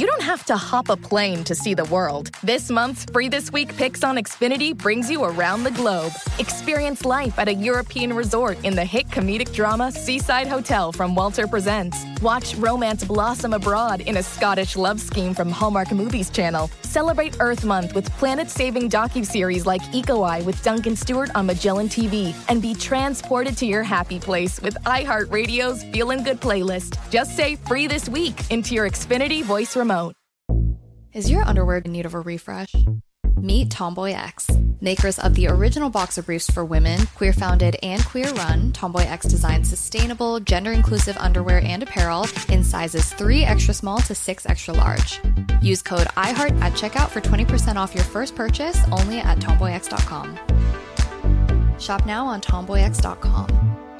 you don't have to hop a plane to see the world. This month's Free This Week Picks on Xfinity brings you around the globe. Experience life at a European resort in the hit comedic drama Seaside Hotel from Walter Presents. Watch romance blossom abroad in a Scottish love scheme from Hallmark Movies Channel. Celebrate Earth Month with planet-saving docuseries like Eco Eye with Duncan Stewart on Magellan TV. And be transported to your happy place with iHeartRadio's Feelin' Good playlist. Just say Free This Week into your Xfinity voice remote. Is your underwear in need of a refresh? Meet Tomboy X. Makers of the original boxer briefs for women, queer-founded and queer-run, Tomboy X designs sustainable, gender-inclusive underwear and apparel in sizes 3 extra small to 6 extra large. Use code IHEART at checkout for 20% off your first purchase only at tomboyx.com. Shop now on tomboyx.com.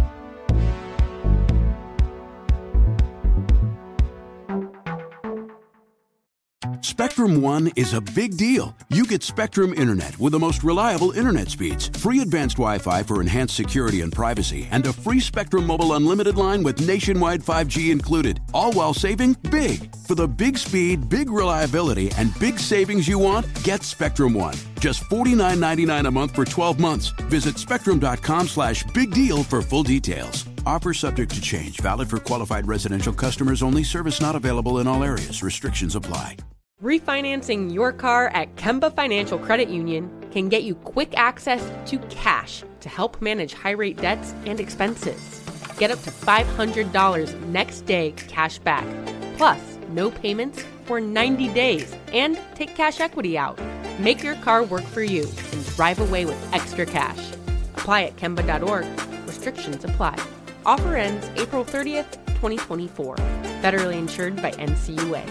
Spectrum One is a big deal. You get Spectrum Internet with the most reliable internet speeds, free advanced Wi-Fi for enhanced security and privacy, and a free Spectrum Mobile Unlimited line with nationwide 5G included, all while saving big. For the big speed, big reliability, and big savings you want, get Spectrum One. Just $49.99 a month for 12 months. Visit spectrum.com/big deal for full details. Offer subject to change. Valid for qualified residential customers only. Service not available in all areas. Restrictions apply. Refinancing your car at Kemba Financial Credit Union can get you quick access to cash to help manage high-rate debts and expenses. Get up to $500 next day cash back, plus no payments for 90 days, and take cash equity out. Make your car work for you and drive away with extra cash. Apply at Kemba.org. Restrictions apply. Offer ends April 30th, 2024. Federally insured by NCUA.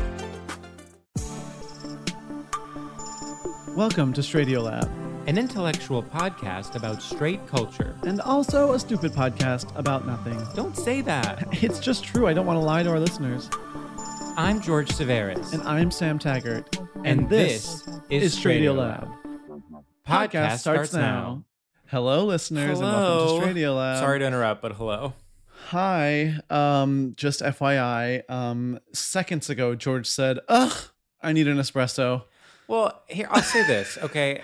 Welcome to Stradiolab, an intellectual podcast about straight culture. and also a stupid podcast about nothing. Don't say that. It's just true. I don't want to lie to our listeners. I'm George Severus. And I'm Sam Taggart. And this is Stradiolab. Podcast starts now. Hello, listeners, and welcome to Stradiolab. Sorry to interrupt, but hello. Hi. Just FYI, seconds ago, George said, "Ugh, I need an espresso." Well, here, I'll say this, okay?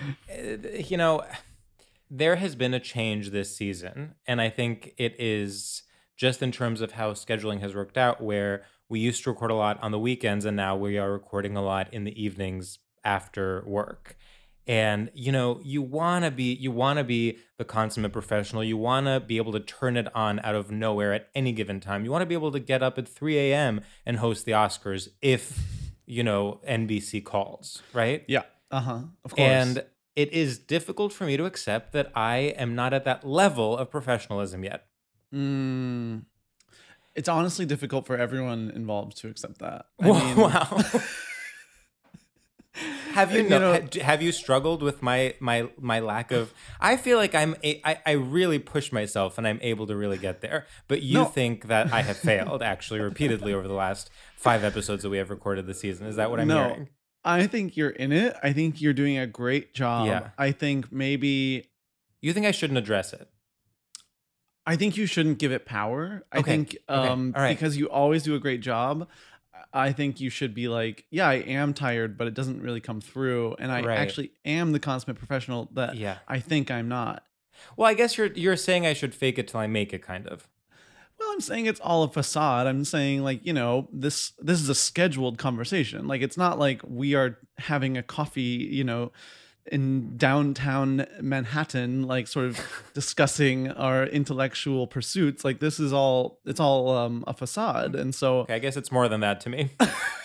There has been a change this season, and I think it is just in terms of how scheduling has worked out, where we used to record a lot on the weekends, and now we are recording a lot in the evenings after work. And, you want to be the consummate professional. You want to be able to turn it on out of nowhere at any given time. You want to be able to get up at 3 a.m. and host the Oscars if NBC calls, right? Yeah. Of course. And it is difficult for me to accept that I am not at that level of professionalism yet. It's honestly difficult for everyone involved to accept that. Wow. Have you struggled with my lack of? I feel like I really push myself and I'm able to really get there. But you think that I have failed actually repeatedly over the last 5 episodes that we have recorded this season. Is that what I'm hearing? I think you're in it. I think you're doing a great job. Yeah. I think maybe you think I shouldn't address it. I think you shouldn't give it power. I think All right. because you always do a great job. I think you should be like, yeah, I am tired, but it doesn't really come through. And I actually am the consummate professional that I think I'm not. Well, I guess you're saying I should fake it till I make it, kind of. Well, I'm saying it's all a facade. I'm saying, like, this is a scheduled conversation. Like, it's not like we are having a coffee, in downtown Manhattan, like sort of discussing our intellectual pursuits. Like, it's all a facade. And so okay, I guess it's more than that to me.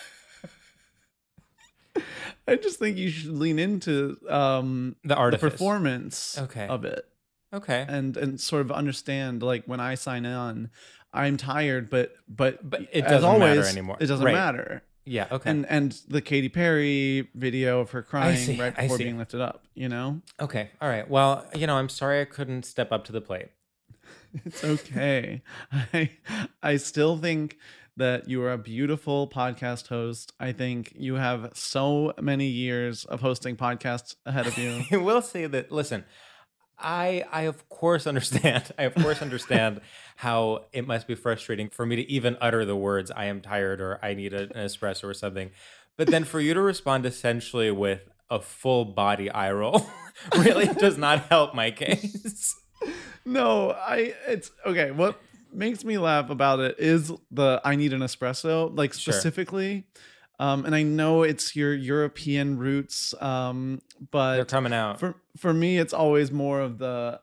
I just think you should lean into the performance of it. Okay. And sort of understand, like, when I sign on, I'm tired, but it doesn't matter anymore. It doesn't matter. Yeah, okay. And the Katy Perry video of her crying right before being lifted up, Okay, all right. Well, I'm sorry I couldn't step up to the plate. It's okay. I still think that you are a beautiful podcast host. I think you have so many years of hosting podcasts ahead of you. I will say that, listen, I of course understand. I of course understand how it must be frustrating for me to even utter the words "I am tired" or "I need an espresso" or something. But then for you to respond essentially with a full body eye roll really does not help my case. No, it's okay. What makes me laugh about it is the "I need an espresso," like Sure. specifically. And I know it's your European roots, They're but coming out. for me, it's always more of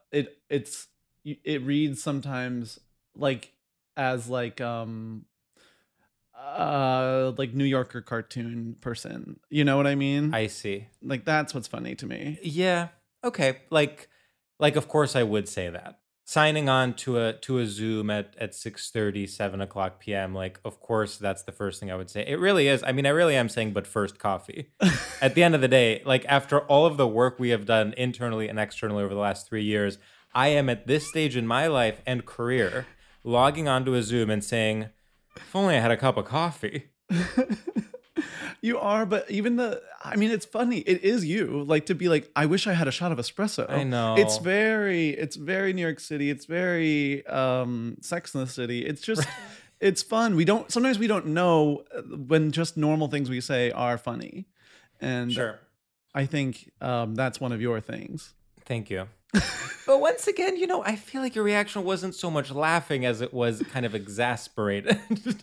it reads sometimes like as like New Yorker cartoon person. You know what I mean? I see. Like that's what's funny to me. Yeah. Okay. Like of course I would say that. Signing on to a Zoom at 6:30, 7 o'clock p.m. Like, of course, that's the first thing I would say. It really is. I mean, I really am saying, but first coffee. At the end of the day, like after all of the work we have done internally and externally over the last 3 years, I am at this stage in my life and career logging onto a Zoom and saying, if only I had a cup of coffee. You are, but I mean, it's funny. It is you, like to be like, I wish I had a shot of espresso. I know. It's very New York City. It's very Sex in the City. It's just, it's fun. Sometimes we don't know when just normal things we say are funny. And Sure. I think that's one of your things. Thank you. But once again, I feel like your reaction wasn't so much laughing as it was kind of exasperated.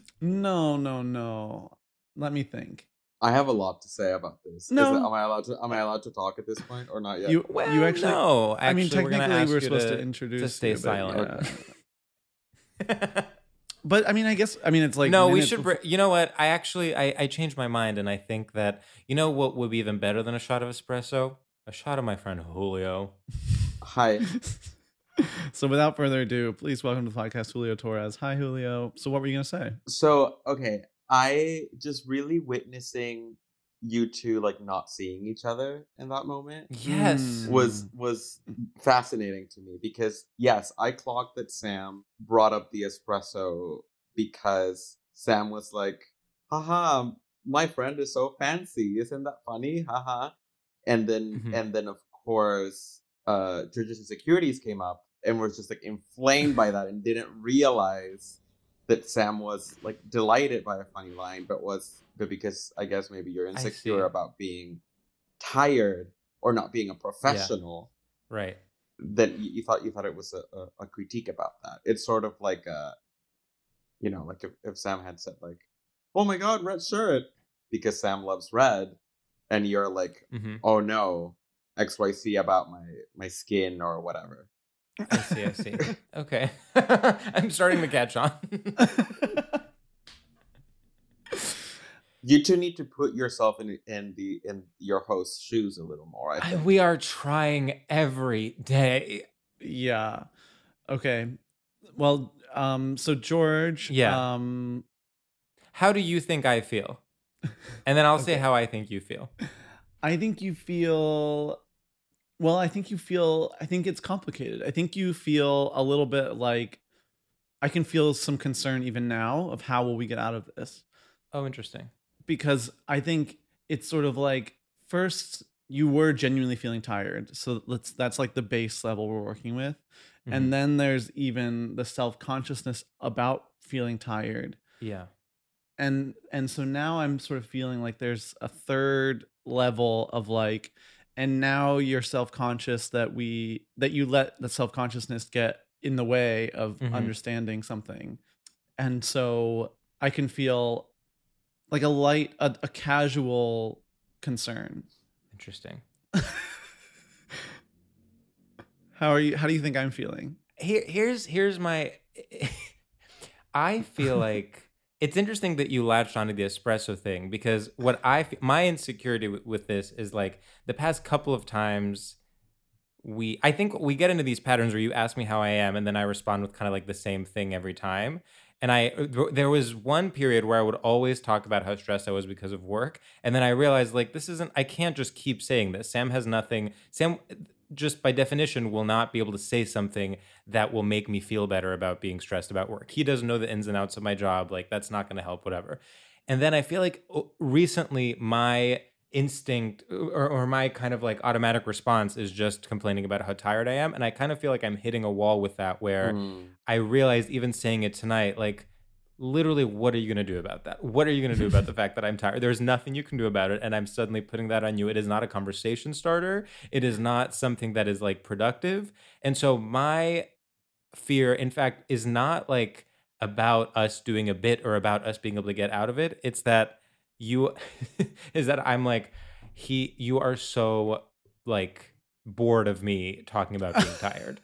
No. Let me think. I have a lot to say about this. No. Am I allowed to talk at this point or not yet? You actually, no. I mean, Actually, technically, we're to supposed to introduce to stay you, but silent. yeah. But I mean, it's like No, we minutes should. before- You know what? I changed my mind, and I think that what would be even better than a shot of espresso? A shot of my friend Julio. Hi. So without further ado, please welcome to the podcast, Julio Torres. Hi, Julio. So what were you gonna say? So, okay, I just really witnessing you two like not seeing each other in that moment Yes. was fascinating to me because yes, I clocked that Sam brought up the espresso because Sam was like, haha, my friend is so fancy, isn't that funny? Haha. And then of course Tradition Securities came up and was just like inflamed by that and didn't realize that Sam was like delighted by a funny line, but because I guess maybe you're insecure about being tired or not being a professional, Right. then you thought it was a critique about that. It's sort of like like if Sam had said like, "Oh my God, red shirt," because Sam loves red, and you're like, "Oh no, XYZ about my skin or whatever." I see. Okay. I'm starting to catch on. You two need to put yourself in your host's shoes a little more. I think. We are trying every day. Yeah. Okay. Well, so George. Yeah. How do you think I feel? And then I'll say how I think you feel. I think you feel. Well, I think it's complicated. I think you feel a little bit like I can feel some concern even now of how will we get out of this. Oh, interesting. Because I think it's sort of like first you were genuinely feeling tired. So that's like the base level we're working with. Mm-hmm. And then there's even the self-consciousness about feeling tired. Yeah. And so now I'm sort of feeling like there's a third level of like, and now you're self-conscious that you let the self-consciousness get in the way of understanding something. And so I can feel like a casual concern. Interesting. How do you think I'm feeling? Here's my I feel like it's interesting that you latched onto the espresso thing because my insecurity with this is like the past couple of times I think we get into these patterns where you ask me how I am and then I respond with kind of like the same thing every time. And there was one period where I would always talk about how stressed I was because of work. And then I realized like I can't just keep saying this. Sam just by definition will not be able to say something that will make me feel better about being stressed about work. He doesn't know the ins and outs of my job. Like that's not going to help, whatever. And then I feel like recently my instinct or my kind of like automatic response is just complaining about how tired I am. And I kind of feel like I'm hitting a wall with that, where I realized even saying it tonight, like, literally, what are you going to do about that? What are you going to do about the fact that I'm tired? There's nothing you can do about it. And I'm suddenly putting that on you. It is not a conversation starter. It is not something that is like productive. And so my fear, in fact, is not like about us doing a bit or about us being able to get out of it. It's that you is that I'm like, you are so like bored of me talking about being tired.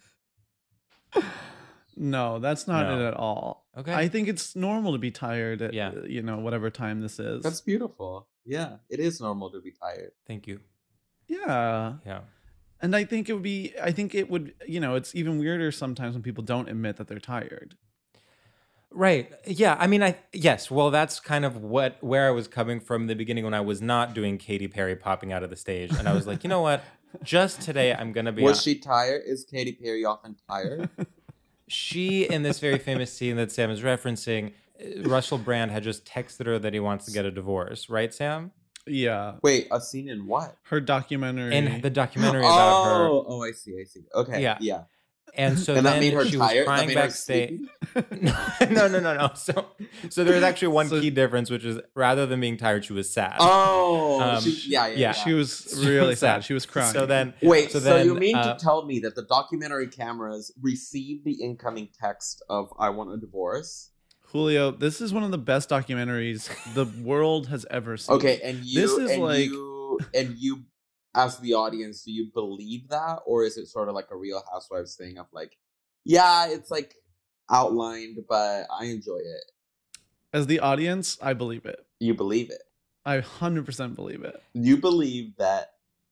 No, that's not it at all. Okay. I think it's normal to be tired at, Yeah. Whatever time this is. That's beautiful. Yeah, it is normal to be tired. Thank you. Yeah. Yeah. And I think it would, it's even weirder sometimes when people don't admit that they're tired. Right. Yeah. I mean, yes. Well, that's kind of where I was coming from in the beginning when I was not doing Katy Perry popping out of the stage. And I was like, you know what? Just today, I'm going to be. Was she tired? Is Katy Perry often tired? She, in this very famous scene that Sam is referencing, Russell Brand had just texted her that he wants to get a divorce. Right, Sam? Yeah. Wait, a scene in what? Her documentary. In the documentary about her. Oh, I see. Okay. Yeah. And so and then that made her she tired? was crying backstage. No. So there was actually one key difference, which is rather than being tired, she was sad. Oh, yeah. She was really sad. She was crying. So then, wait. So you mean to tell me that the documentary cameras received the incoming text of "I want a divorce"? Julio, this is one of the best documentaries the world has ever seen. Okay, and you as the audience, do you believe that, or is it sort of like a Real Housewives thing of like, yeah, it's like outlined, but I enjoy it? As the audience, I believe it. You believe it? I 100% believe it. You believe that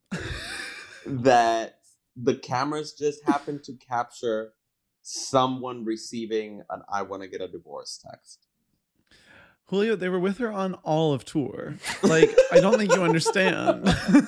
that the cameras just happened to capture someone receiving an "I want to get a divorce" text? Julio, they were with her on all of tour. Like, I don't think you understand.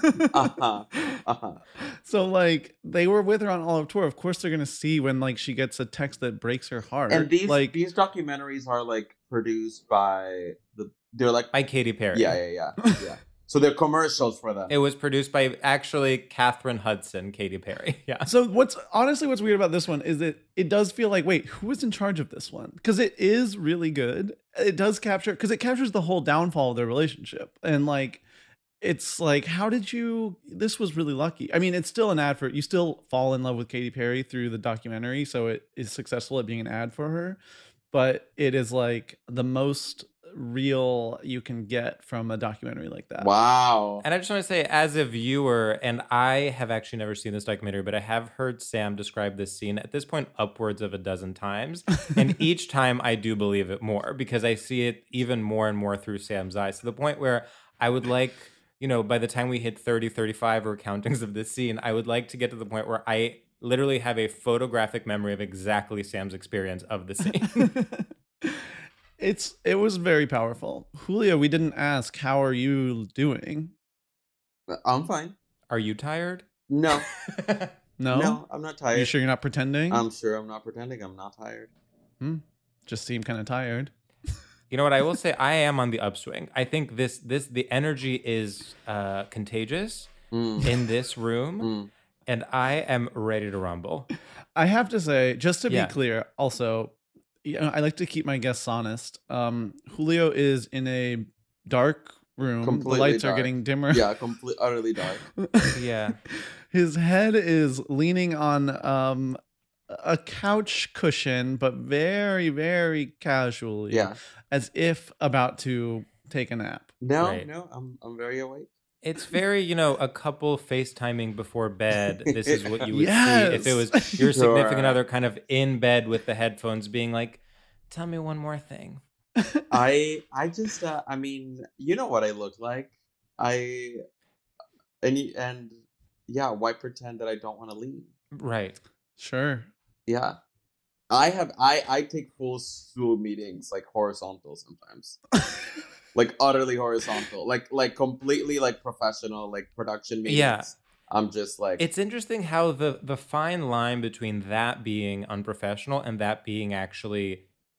So, like, they were with her on all of tour. Of course, they're gonna see when like she gets a text that breaks her heart. And these documentaries are like produced by by Katy Perry. Yeah. So they're commercials for them. It was produced by actually Catherine Hudson, Katy Perry. Yeah. So what's weird about this one is that it does feel like, wait, who was in charge of this one? Because it is really good. It does because it captures the whole downfall of their relationship. And like, it's like, this was really lucky. I mean, it's still an ad for, you still fall in love with Katy Perry through the documentary. So it is successful at being an ad for her. But it is like the most real you can get from a documentary like that. Wow. And I just want to say, as a viewer, and I have actually never seen this documentary, but I have heard Sam describe this scene at this point upwards of a dozen times. And each time I do believe it more because I see it even more and more through Sam's eyes, to the point where I would like, by the time we hit 30, 35 recountings of this scene, I would like to get to the point where I literally have a photographic memory of exactly Sam's experience of the scene. It was very powerful. Julio, we didn't ask, how are you doing? I'm fine. Are you tired? No. No, I'm not tired. You sure you're not pretending? I'm sure I'm not pretending. I'm not tired. Just seem kind of tired. You know what I will say? I am on the upswing. I think the energy is contagious in this room, and I am ready to rumble. I have to say, just to be clear, also, I like to keep my guests honest. Julio is in a dark room. Completely the lights dark. are getting dimmer. Yeah, utterly dark. Yeah. His head is leaning on a couch cushion, but very, very casually. Yeah. As if about to take a nap. No, I'm very awake. It's very, a couple FaceTiming before bed. This is what you would see if it was your significant other kind of in bed with the headphones being like, tell me one more thing. I just, I mean, you know what I look like. Why pretend that I don't want to leave? Right. Sure. Yeah. I take full Zoom meetings, like horizontal sometimes. Like utterly horizontal, like completely like professional, like production meetings. Yeah. I'm just like, it's interesting how the fine line between that being unprofessional and that being actually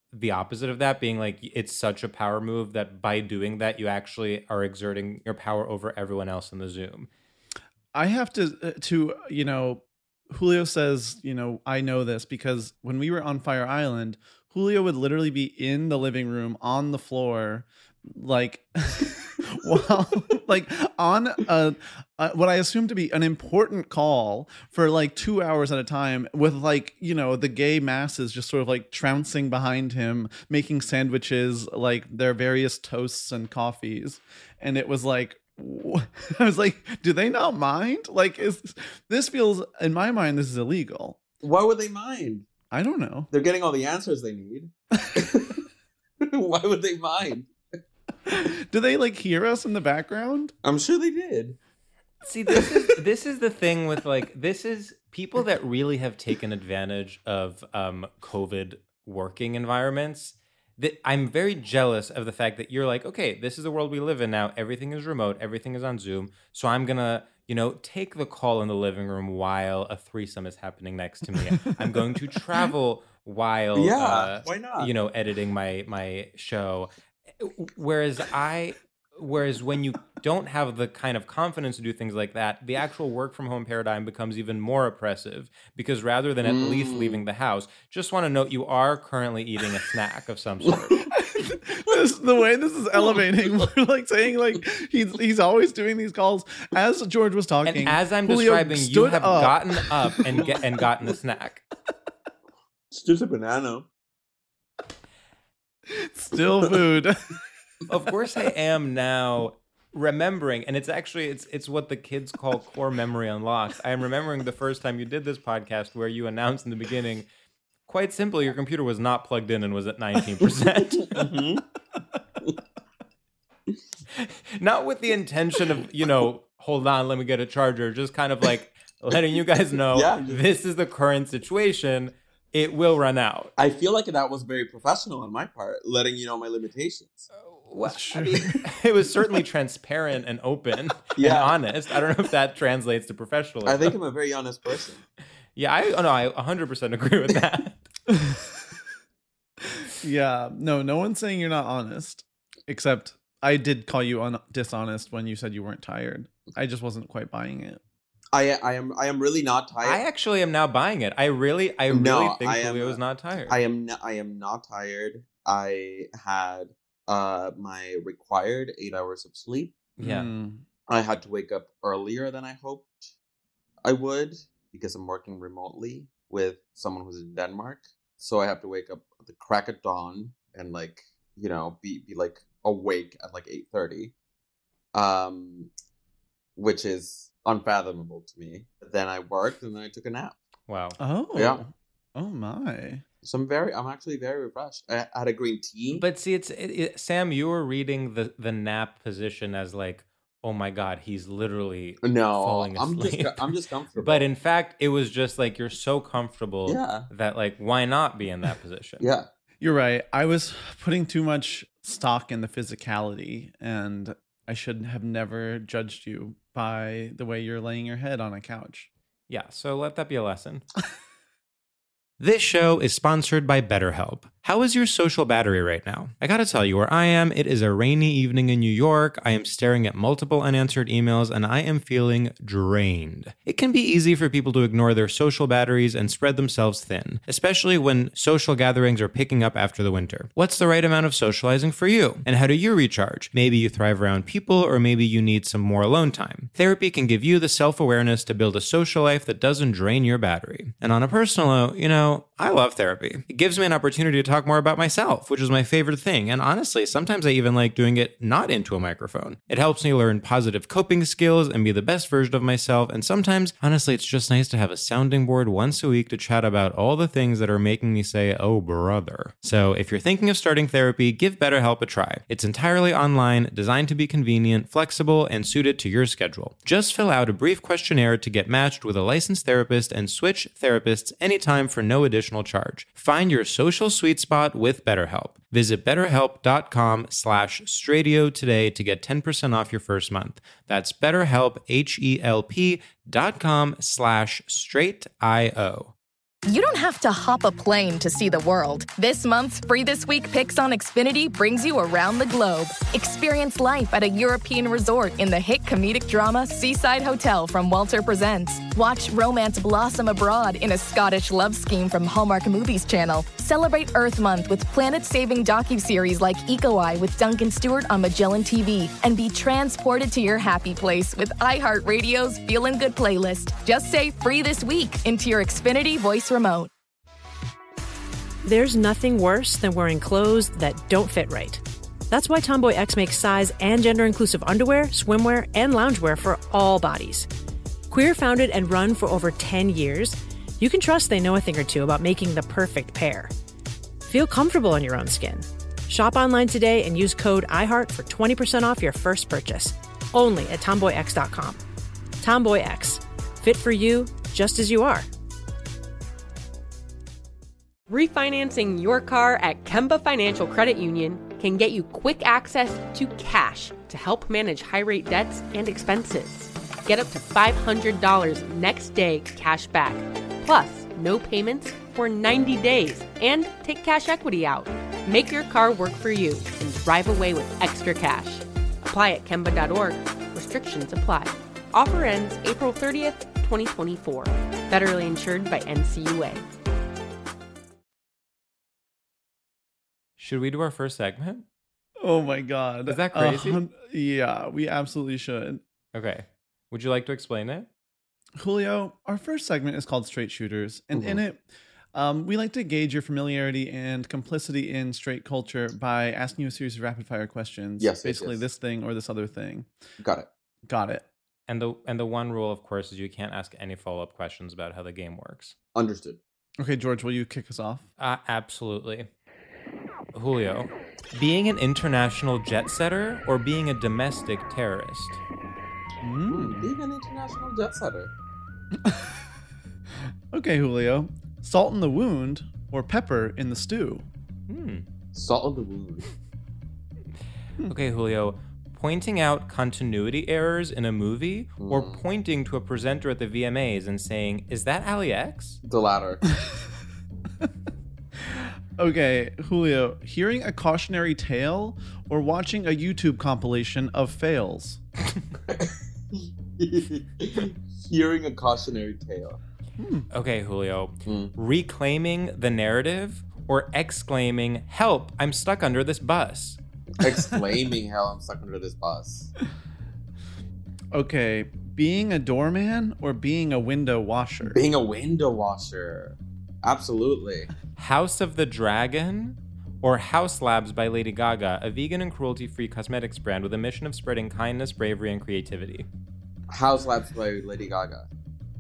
the opposite of that, being like, it's such a power move that by doing that, you actually are exerting your power over everyone else in the Zoom. I have to, you know, Julio says, you know, I know this because when we were on Fire Island, Julio would literally be in the living room on the floor, like, while, like, on what I assume to be an important call for like 2 hours at a time, with, like, you know, the gay masses just sort of like trouncing behind him, making sandwiches, like their various toasts and coffees. And it was like, I was like, do they not mind? Like, this feels, in my mind, this is illegal. Why would they mind? I don't know. They're getting all the answers they need. Why would they mind? Do they like hear us in the background? I'm sure they did. See, this is the thing with, like, this is people that really have taken advantage of COVID working environments. That I'm very jealous of the fact that you're like, okay, this is the world we live in now. Everything is remote. Everything is on Zoom. So I'm going to, you know, take the call in the living room while a threesome is happening next to me. I'm going to travel while, why not? You know, editing my show. Whereas when you don't have the kind of confidence to do things like that, the actual work from home paradigm becomes even more oppressive, because rather than at least leaving the house, just want to note you are currently eating a snack of some sort. The way this is elevating, we're like saying like he's always doing these calls. As George was talking, And as I'm Julio describing, you have gotten up and gotten a snack. It's just a banana. Still food. Of course I am now remembering, and it's actually it's what the kids call core memory unlocked. I am remembering the first time you did this podcast where you announced in the beginning, quite simply, your computer was not plugged in and was at 19%. Not with the intention of, you know, hold on, let me get a charger, just kind of like letting you guys know, this is the current situation. It will run out. I feel like that was very professional on my part, letting you know my limitations. Well, I mean, it was certainly transparent and open and honest. I don't know if that translates to professionalism. I think I'm a very honest person. Yeah, I 100% agree with that. Yeah, no one's saying you're not honest, except I did call you dishonest when you said you weren't tired. I just wasn't quite buying it. I am really not tired. I actually am now buying it. I really think Julio is not tired. I am not tired. I had my required 8 hours of sleep. Yeah. I had to wake up earlier than I hoped I would, because I'm working remotely with someone who's in Denmark. So I have to wake up at the crack of dawn and, like, you know, be like awake at like 8:30. Which is unfathomable to me. But then I worked and then I took a nap. Wow. Oh. Yeah. Oh my. So I'm actually very refreshed. I had a green tea. But see, Sam, you were reading the nap position as like, oh my God, he's literally falling asleep. I'm just comfortable. But in fact, it was just like, you're so comfortable that, like, why not be in that position? Yeah. You're right. I was putting too much stock in the physicality, and I should have never judged you by the way you're laying your head on a couch. Yeah, so let that be a lesson. This show is sponsored by BetterHelp. How is your social battery right now? I gotta tell you, where I am, it is a rainy evening in New York. I am staring at multiple unanswered emails, and I am feeling drained. It can be easy for people to ignore their social batteries and spread themselves thin, especially when social gatherings are picking up after the winter. What's the right amount of socializing for you? And how do you recharge? Maybe you thrive around people, or maybe you need some more alone time. Therapy can give you the self-awareness to build a social life that doesn't drain your battery. And on a personal note, you know, I love therapy. It gives me an opportunity to talk more about myself, which is my favorite thing. And honestly, sometimes I even like doing it not into a microphone. It helps me learn positive coping skills and be the best version of myself. And sometimes, honestly, it's just nice to have a sounding board once a week to chat about all the things that are making me say, oh, brother. So if you're thinking of starting therapy, give BetterHelp a try. It's entirely online, designed to be convenient, flexible, and suited to your schedule. Just fill out a brief questionnaire to get matched with a licensed therapist and switch therapists anytime for no additional charge. Find your social sweet spot with BetterHelp. Visit BetterHelp.com/Stradio today to get 10% off your first month. That's BetterHelp, HELP.com/StraightIO. You don't have to hop a plane to see the world. This month's Free This Week Picks on Xfinity brings you around the globe. Experience life at a European resort in the hit comedic drama Seaside Hotel from Walter Presents. Watch romance blossom abroad in a Scottish love scheme from Hallmark Movies Channel. Celebrate Earth Month with planet-saving docuseries like Eco Eye with Duncan Stewart on Magellan TV. And be transported to your happy place with iHeartRadio's Feelin' Good playlist. Just say Free This Week into your Xfinity voice remote. There's nothing worse than wearing clothes that don't fit right. That's why Tomboy X makes size and gender-inclusive underwear, swimwear, and loungewear for all bodies. Queer founded and run for over 10 years, you can trust they know a thing or two about making the perfect pair. Feel comfortable in your own skin. Shop online today and use code IHEART for 20% off your first purchase. Only at TomboyX.com. Tomboy X. Fit for you, just as you are. Refinancing your car at Kemba Financial Credit Union can get you quick access to cash to help manage high-rate debts and expenses. Get up to $500 next day cash back, plus no payments for 90 days, and take cash equity out. Make your car work for you and drive away with extra cash. Apply at Kemba.org. Restrictions apply. Offer ends April 30th, 2024. Federally insured by NCUA. Should we do our first segment? Oh my God. Is that crazy? Yeah, we absolutely should. Okay. Would you like to explain it? Julio, our first segment is called Straight Shooters. And in it, we like to gauge your familiarity and complicity in straight culture by asking you a series of rapid fire questions. Yes. Basically, this thing or this other thing. Got it. And the one rule, of course, is you can't ask any follow-up questions about how the game works. Understood. Okay, George, will you kick us off? Absolutely. Julio, being an international jet setter or being a domestic terrorist? Being an international jet setter. Okay, Julio. Salt in the wound or pepper in the stew? Salt in the wound. Okay, Julio. Pointing out continuity errors in a movie or pointing to a presenter at the VMAs and saying, "Is that Ali X?" The latter. Okay, Julio. Hearing a cautionary tale or watching a YouTube compilation of fails? Hearing a cautionary tale. Okay, Julio. Reclaiming the narrative or exclaiming, "Help, I'm stuck under this bus." Exclaiming, "Hell, I'm stuck under this bus." Okay, being a doorman or being a window washer? Being a window washer. Absolutely. House of the Dragon or House Labs by Lady Gaga, a vegan and cruelty-free cosmetics brand with a mission of spreading kindness, bravery, and creativity. House Labs by Lady Gaga.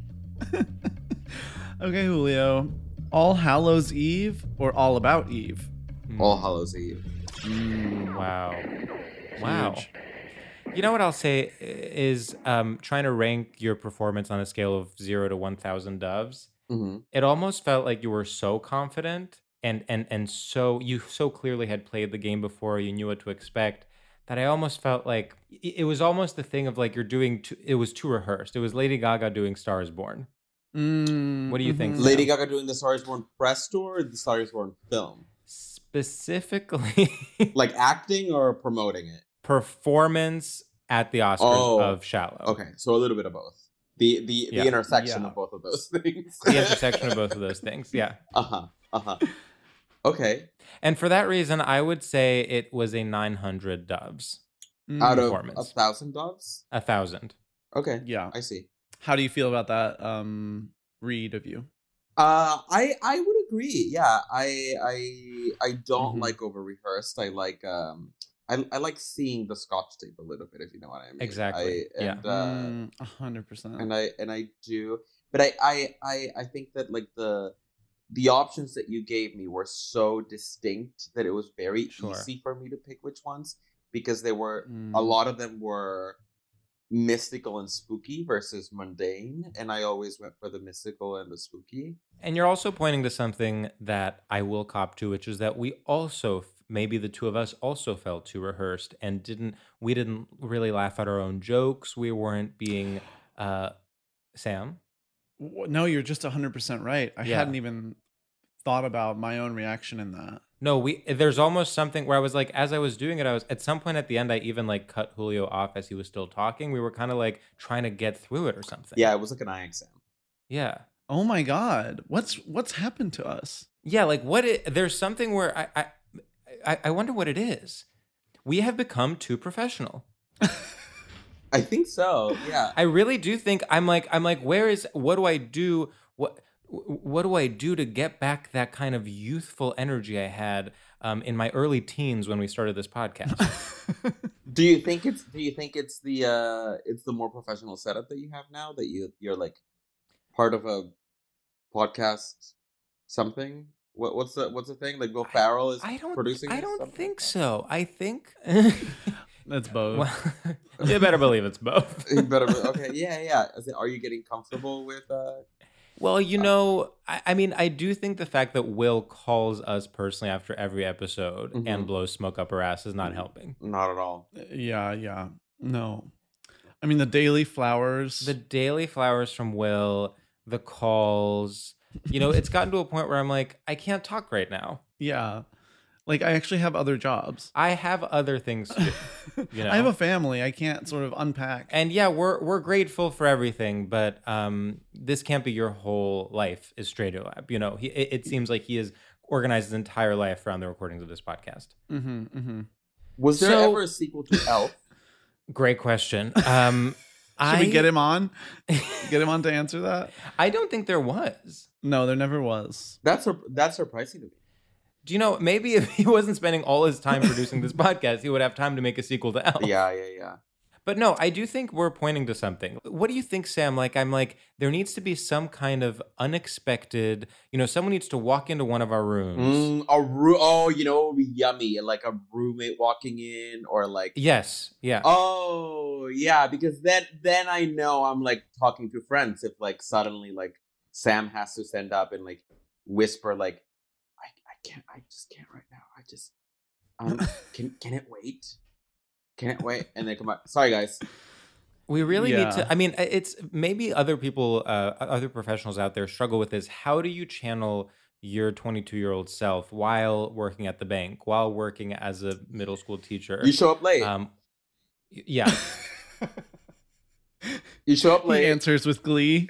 Okay, Julio. All Hallows Eve or All About Eve? All Hallows Eve. Wow. Huge. You know what I'll say is trying to rank your performance on a scale of 0 to 1,000 doves. It almost felt like you were so confident and so you so clearly had played the game before, you knew what to expect, that I almost felt like it was almost the thing of like you're doing, it was too rehearsed. It was Lady Gaga doing Star is Born. What do you think? Lady Gaga doing the Star is Born press tour or the Star is Born film? Specifically. Like acting or promoting it? Performance at the Oscars of Shallow. Okay, so a little bit of both. The intersection of both of those things. The intersection of both of those things, yeah. Okay. And for that reason, I would say it was a 900 doves. Out of 1,000 doves? 1,000. Okay. Yeah. I see. How do you feel about that read of you? I would agree. Yeah. I don't like over rehearsed. I like I like seeing the Scotch tape a little bit, if you know what I mean. Exactly. 100%. And I do, but I think that like the options that you gave me were so distinct that it was very easy for me to pick which ones, because they were a lot of them were mystical and spooky versus mundane, and I always went for the mystical and the spooky. And you're also pointing to something that I will cop to, which is that we also, maybe the two of us also felt too rehearsed and we didn't really laugh at our own jokes. We weren't being Sam? No, you're just 100% right. I Yeah. hadn't even thought about my own reaction in that. No, there's almost something where I was like, as I was doing it, I was at some point at the end, I even like cut Julio off as he was still talking. We were kind of like trying to get through it or something. Yeah, it was like an eye exam. Yeah. Oh my God. What's happened to us? Yeah, like there's something where I wonder what it is. We have become too professional. I think so. Yeah. I really do think what do I do? What do I do to get back that kind of youthful energy I had in my early teens when we started this podcast? Do you think it's the more professional setup that you have now, that you're like part of a podcast something? What's the thing? Like Will Ferrell is producing? I don't think so. I think That's both. Well, you better believe it's both. You better okay. Yeah. Are you getting comfortable with? Well, you know, I mean, I do think the fact that Will calls us personally after every episode and blows smoke up our ass is not helping. Not at all. Yeah. No. I mean, the daily flowers. The daily flowers from Will, the calls. You know, it's gotten to a point where I'm like, I can't talk right now. Yeah. Like, I actually have other jobs. I have other things to do. You know? I have a family. I can't sort of unpack. And yeah, we're grateful for everything, but this can't be your whole life is StradioLab. You know, it seems like he has organized his entire life around the recordings of this podcast. Was there ever a sequel to Elf? Great question. Should we get him on? Get him on to answer that? I don't think there was. No, there never was. That's surprising to me. Do you know, maybe if he wasn't spending all his time producing this podcast, he would have time to make a sequel to Elf. Yeah. But no, I do think we're pointing to something. What do you think, Sam? I'm like, there needs to be some kind of unexpected, someone needs to walk into one of our rooms. Oh, you know, it would be yummy. Like a roommate walking in, or like... Yes, yeah. Oh, yeah, because then I know I'm like talking to friends if like suddenly like Sam has to stand up and like whisper like, I just can't right now. Can it wait? Can it wait? And then come back. Sorry, guys. We really need to. I mean, it's maybe other people, other professionals out there struggle with this. How do you channel your 22-year-old self while working at the bank, while working as a middle school teacher? You show up late. Yeah. You show up late. He answers with glee.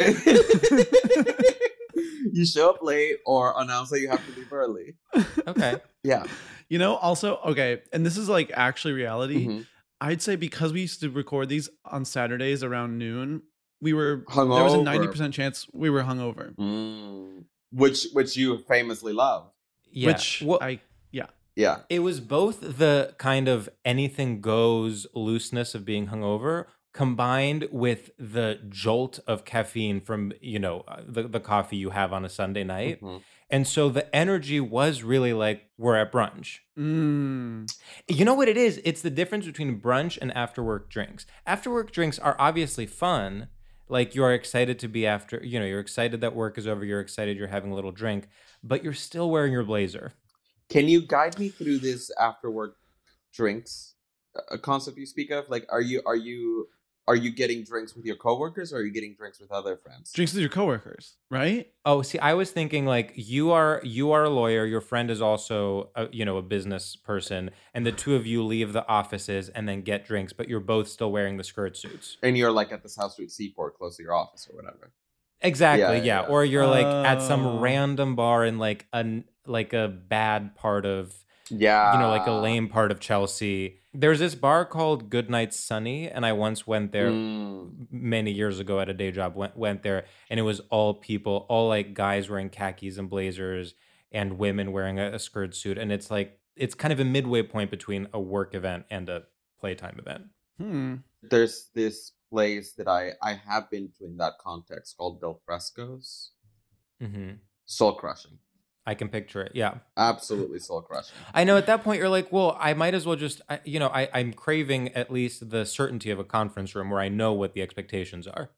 You show up late or announce that you have to leave early. Okay. Yeah. Also, okay, and this is like actually reality. I'd say because we used to record these on Saturdays around noon, we were hungover. There was a 90% chance we were hungover. Which you famously love. Yeah. Yeah. It was both the kind of anything goes looseness of being hungover combined with the jolt of caffeine from, the coffee you have on a Sunday night. And so the energy was really like, we're at brunch. You know what it is? It's the difference between brunch and after work drinks. After work drinks are obviously fun. Like you're excited to be after, you're excited that work is over. You're excited you're having a little drink, but you're still wearing your blazer. Can you guide me through this after work drinks concept you speak of? Like, are you getting drinks with your coworkers, or are you getting drinks with other friends? Drinks with your coworkers, right? Oh, see, I was thinking like you are a lawyer, your friend is also a business person, and the two of you leave the offices and then get drinks, but you're both still wearing the skirt suits. And you're like at the South Street Seaport close to your office or whatever. Exactly, yeah. Or you're like at some random bar in like a bad part of like a lame part of Chelsea. There's this bar called Goodnight Sunny, and I once went there many years ago at a day job. Went there, and it was all people, all like guys wearing khakis and blazers, and women wearing a skirt suit. And it's like it's kind of a midway point between a work event and a playtime event. There's this place that I have been to in that context called Del Fresco's. Soul crushing. I can picture it. Yeah. Absolutely soul crushing. I know at that point you're like, well, I might as well just, I'm craving at least the certainty of a conference room where I know what the expectations are.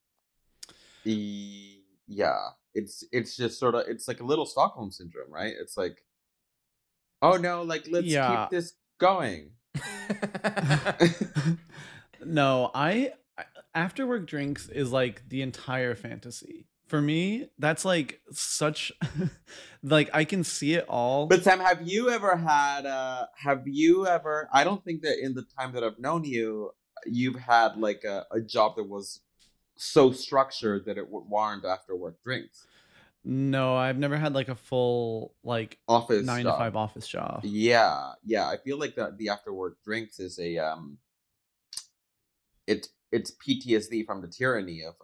Yeah. It's just sort of, it's like a little Stockholm syndrome, right? It's like, oh no, like let's keep this going. No, after work drinks is like the entire fantasy For me, that's like such like I can see it all. But Sam, have you ever I don't think that in the time that I've known you, you've had like a job that was so structured that it would warrant after work drinks. No, I've never had like a full like Office 9 job. to 5 office job. Yeah. I feel like the after work drinks is it's PTSD from the tyranny of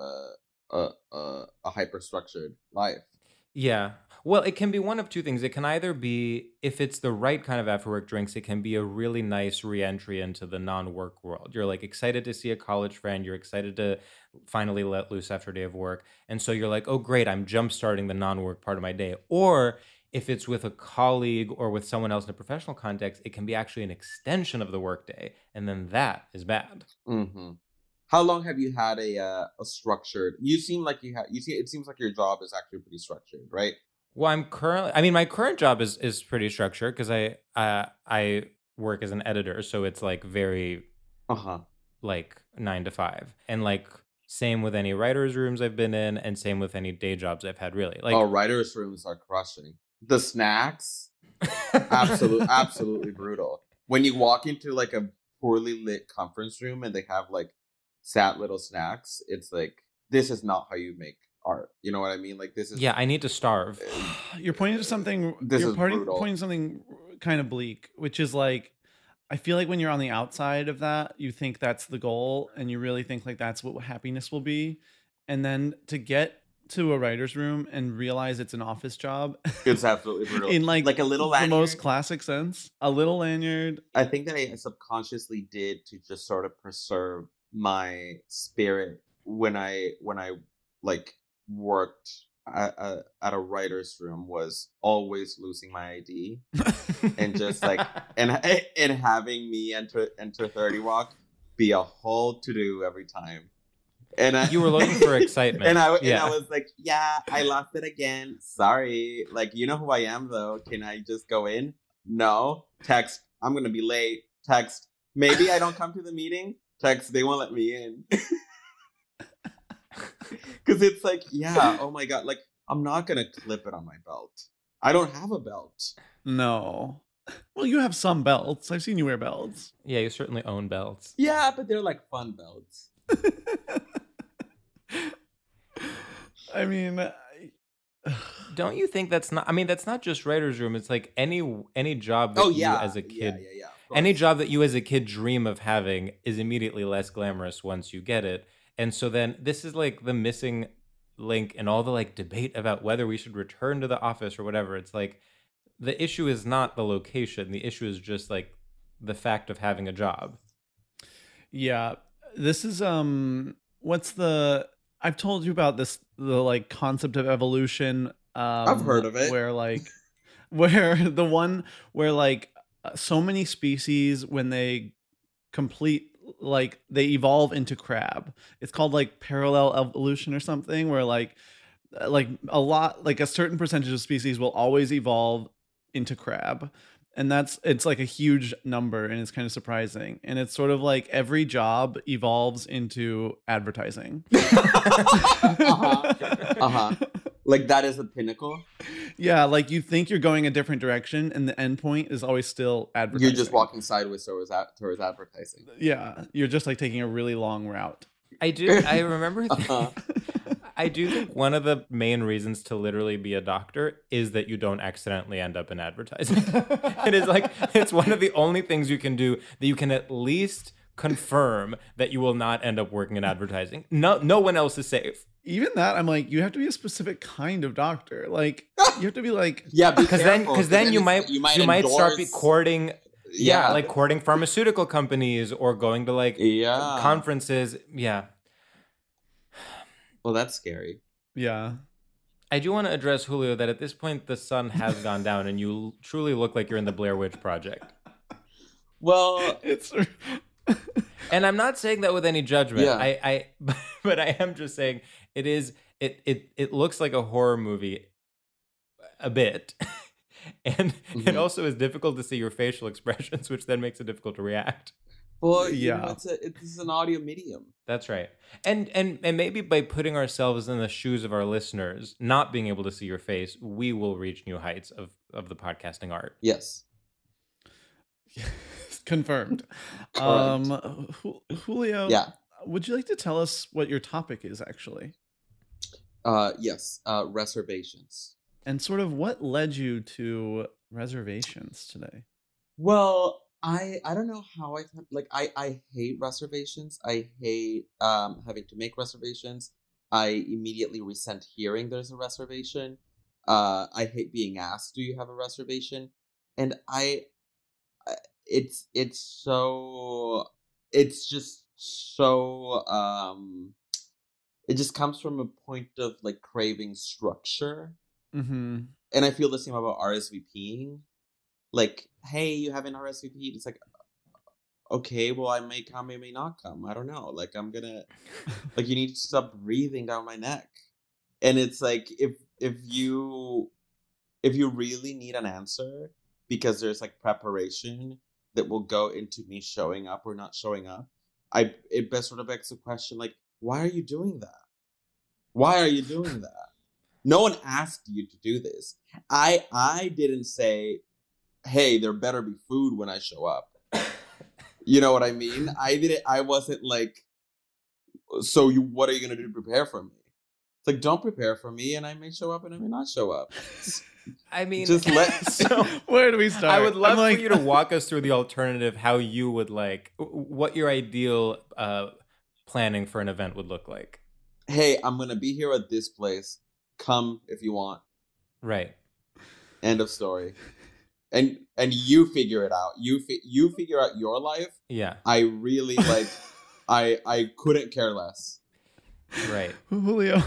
a hyper structured life. Yeah. Well, it can be one of two things. It can either be, if it's the right kind of after work drinks, it can be a really nice reentry into the non-work world. You're like excited to see a college friend. You're excited to finally let loose after a day of work. And so you're like, oh, great, I'm jump-starting the non-work part of my day. Or if it's with a colleague or with someone else in a professional context, it can be actually an extension of the workday. And then that is bad. Mm-hmm. How long have you had a structured? You seem like it seems like your job is actually pretty structured, right? Well, my current job is pretty structured because I work as an editor, so it's like very like 9 to 5, and like same with any writers' rooms I've been in, and same with any day jobs I've had. Really, like writers' rooms are crushing. The snacks, absolutely brutal. When you walk into like a poorly lit conference room and they have like sad little snacks, it's like, this is not how you make art. You know what I mean? Like, this is... Yeah, I need to starve. You're pointing to something... pointing to something kind of bleak, which is like, I feel like when you're on the outside of that, you think that's the goal, and you really think like that's what happiness will be. And then to get to a writer's room and realize it's an office job... It's absolutely brutal. In like a little lanyard. The most classic sense. A little lanyard. I think that I subconsciously did to just sort of preserve my spirit when I like worked at a writer's room, was always losing my ID and just like and having me enter 30 Rock be a whole to do every time. And you were looking for excitement, and I was like, yeah, I lost it again. Sorry, like, you know who I am though. Can I just go in? No. Text, I'm gonna be late. Text, maybe I don't come to the meeting. Text, they won't let me in. Because it's like, yeah, oh my God, like, I'm not going to clip it on my belt. I don't have a belt. No. Well, you have some belts. I've seen you wear belts. Yeah, you certainly own belts. Yeah, but they're like fun belts. I mean... Don't you think that's not just writer's room. It's like any job that you as a kid... Yeah. Any job that you as a kid dream of having is immediately less glamorous once you get it. And so then this is like the missing link in all the like debate about whether we should return to the office or whatever. It's like the issue is not the location. The issue is just like the fact of having a job. Yeah. This is I've told you about this, the like concept of evolution. I've heard of it. Where so many species, when they complete, like they evolve into crab. It's called like parallel evolution or something, where like a lot, like a certain percentage of species will always evolve into crab. And it's like a huge number, and it's kind of surprising. And it's sort of like every job evolves into advertising. Like that is the pinnacle? Yeah, like you think you're going a different direction, and the end point is always still advertising. You're just walking sideways towards advertising. Yeah, you're just like taking a really long route. I remember... I do think one of the main reasons to literally be a doctor is that you don't accidentally end up in advertising. It is like, it's one of the only things you can do that you can at least confirm that you will not end up working in advertising. No one else is safe. Even that, I'm like, you have to be a specific kind of doctor. Like, you have to be like... Yeah, because then you might start courting... Yeah, like courting pharmaceutical companies or going to like conferences. Yeah. Well, that's scary. Yeah. I do want to address, Julio, that at this point the sun has gone down and you truly look like you're in the Blair Witch Project. Well, it's... And I'm not saying that with any judgment. Yeah. But I am just saying it looks like a horror movie a bit. And it also is difficult to see your facial expressions, which then makes it difficult to react. But Yeah. it's an audio medium. That's right. And maybe by putting ourselves in the shoes of our listeners, not being able to see your face, we will reach new heights of the podcasting art. Yes. Confirmed. Correct. Julio, Yeah. would you like to tell us what your topic is actually? Yes. Reservations. And sort of what led you to reservations today? Well, I don't know how I thought, like I hate reservations. I hate having to make reservations. I immediately resent hearing there's a reservation. I hate being asked, "Do you have a reservation?" And it's just so it just comes from a point of like craving structure. Mm-hmm. And I feel the same about RSVPing. Like, hey, you have an RSVP? It's like, okay, well, I may come, I may not come. I don't know. Like, I'm gonna, like, you need to stop breathing down my neck. And it's like, if you really need an answer because there's like preparation that will go into me showing up or not showing up, it best sort of begs the question, like, why are you doing that? Why are you doing that? No one asked you to do this. I didn't say, hey, there better be food when I show up. You know what I mean? I wasn't like, so what are you going to do to prepare for me? It's like, don't prepare for me and I may show up and I may not show up. I mean, Just so Where do we start? I would love for you to walk us through the alternative, how you would like, what your ideal planning for an event would look like. Hey, I'm going to be here at this place. Come if you want. Right. End of story. And you figure it out. You figure out your life. Yeah. I really like. I couldn't care less. Right. Julio,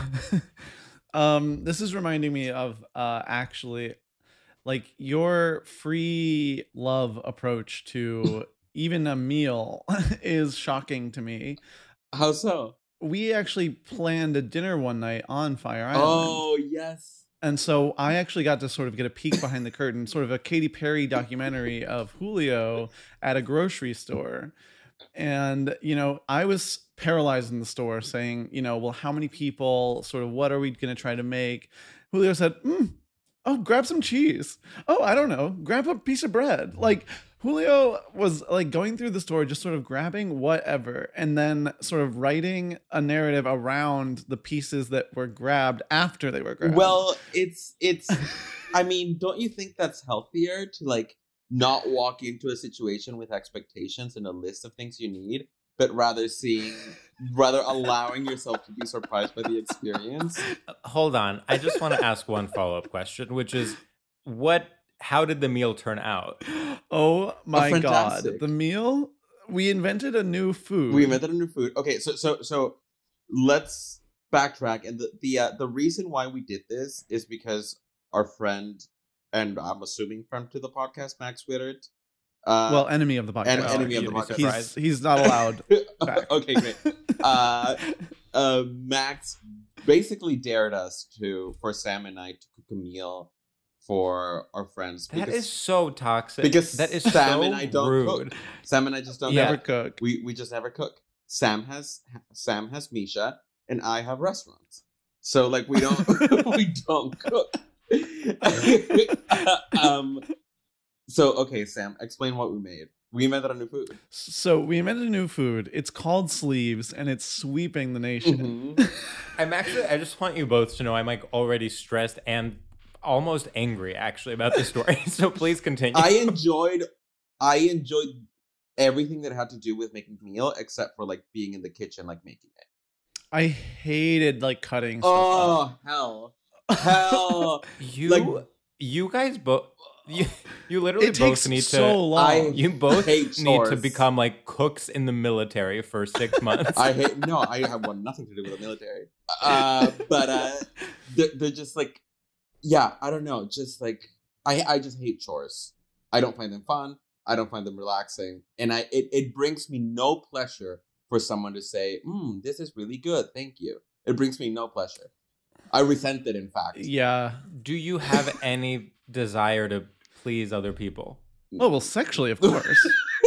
this is reminding me of actually, like your free love approach to even a meal is shocking to me. How so? We actually planned a dinner one night on Fire Island. Oh yes. And so I actually got to sort of get a peek behind the curtain, sort of a Katy Perry documentary of Julio at a grocery store. And, you know, I was paralyzed in the store saying, you know, well, how many people, sort of, what are we going to try to make? Julio said, oh, grab some cheese. Oh, I don't know. Grab a piece of bread. Like, Julio was like going through the store, just sort of grabbing whatever, and then sort of writing a narrative around the pieces that were grabbed after they were grabbed. Well, it's. I mean, don't you think that's healthier to like not walk into a situation with expectations and a list of things you need, but rather allowing yourself to be surprised by the experience? Hold on. I just want to ask one follow-up question, which is how did the meal turn out? Oh my God. Fantastic. The meal? We invented a new food. Okay, so let's backtrack. And the reason why we did this is because our friend, and I'm assuming friend to the podcast, Max Wittert. Well, enemy of the podcast. Enemy of the podcast. He's not allowed back. Okay, great. Max basically dared us for Sam and I to cook a meal for our friends. That is so toxic. Because that is Sam so and I don't rude. cook. Sam and I just don't Never cook. We just never cook. Sam has Misha and I have restaurants. So like we don't cook. So okay, Sam, explain what we made. We invented a new food. So we invented a new food. It's called sleeves, and it's sweeping the nation. Mm-hmm. I just want you both to know I'm like already stressed and almost angry actually about this story. So please continue. I enjoyed everything that had to do with making the meal, except for like being in the kitchen, like making it. I hated like cutting stuff Oh up. hell! You guys both. You literally It takes both need so to. long. You both hate need to chores. become like cooks in the military for 6 months. I have nothing to do with the military. But they're just like, yeah, I don't know. Just like, I just hate chores. I don't find them fun. I don't find them relaxing. And it brings me no pleasure for someone to say, this is really good. Thank you. It brings me no pleasure. I resent it, in fact. Yeah. Do you have any desire to please other people? Oh, well, sexually, of course.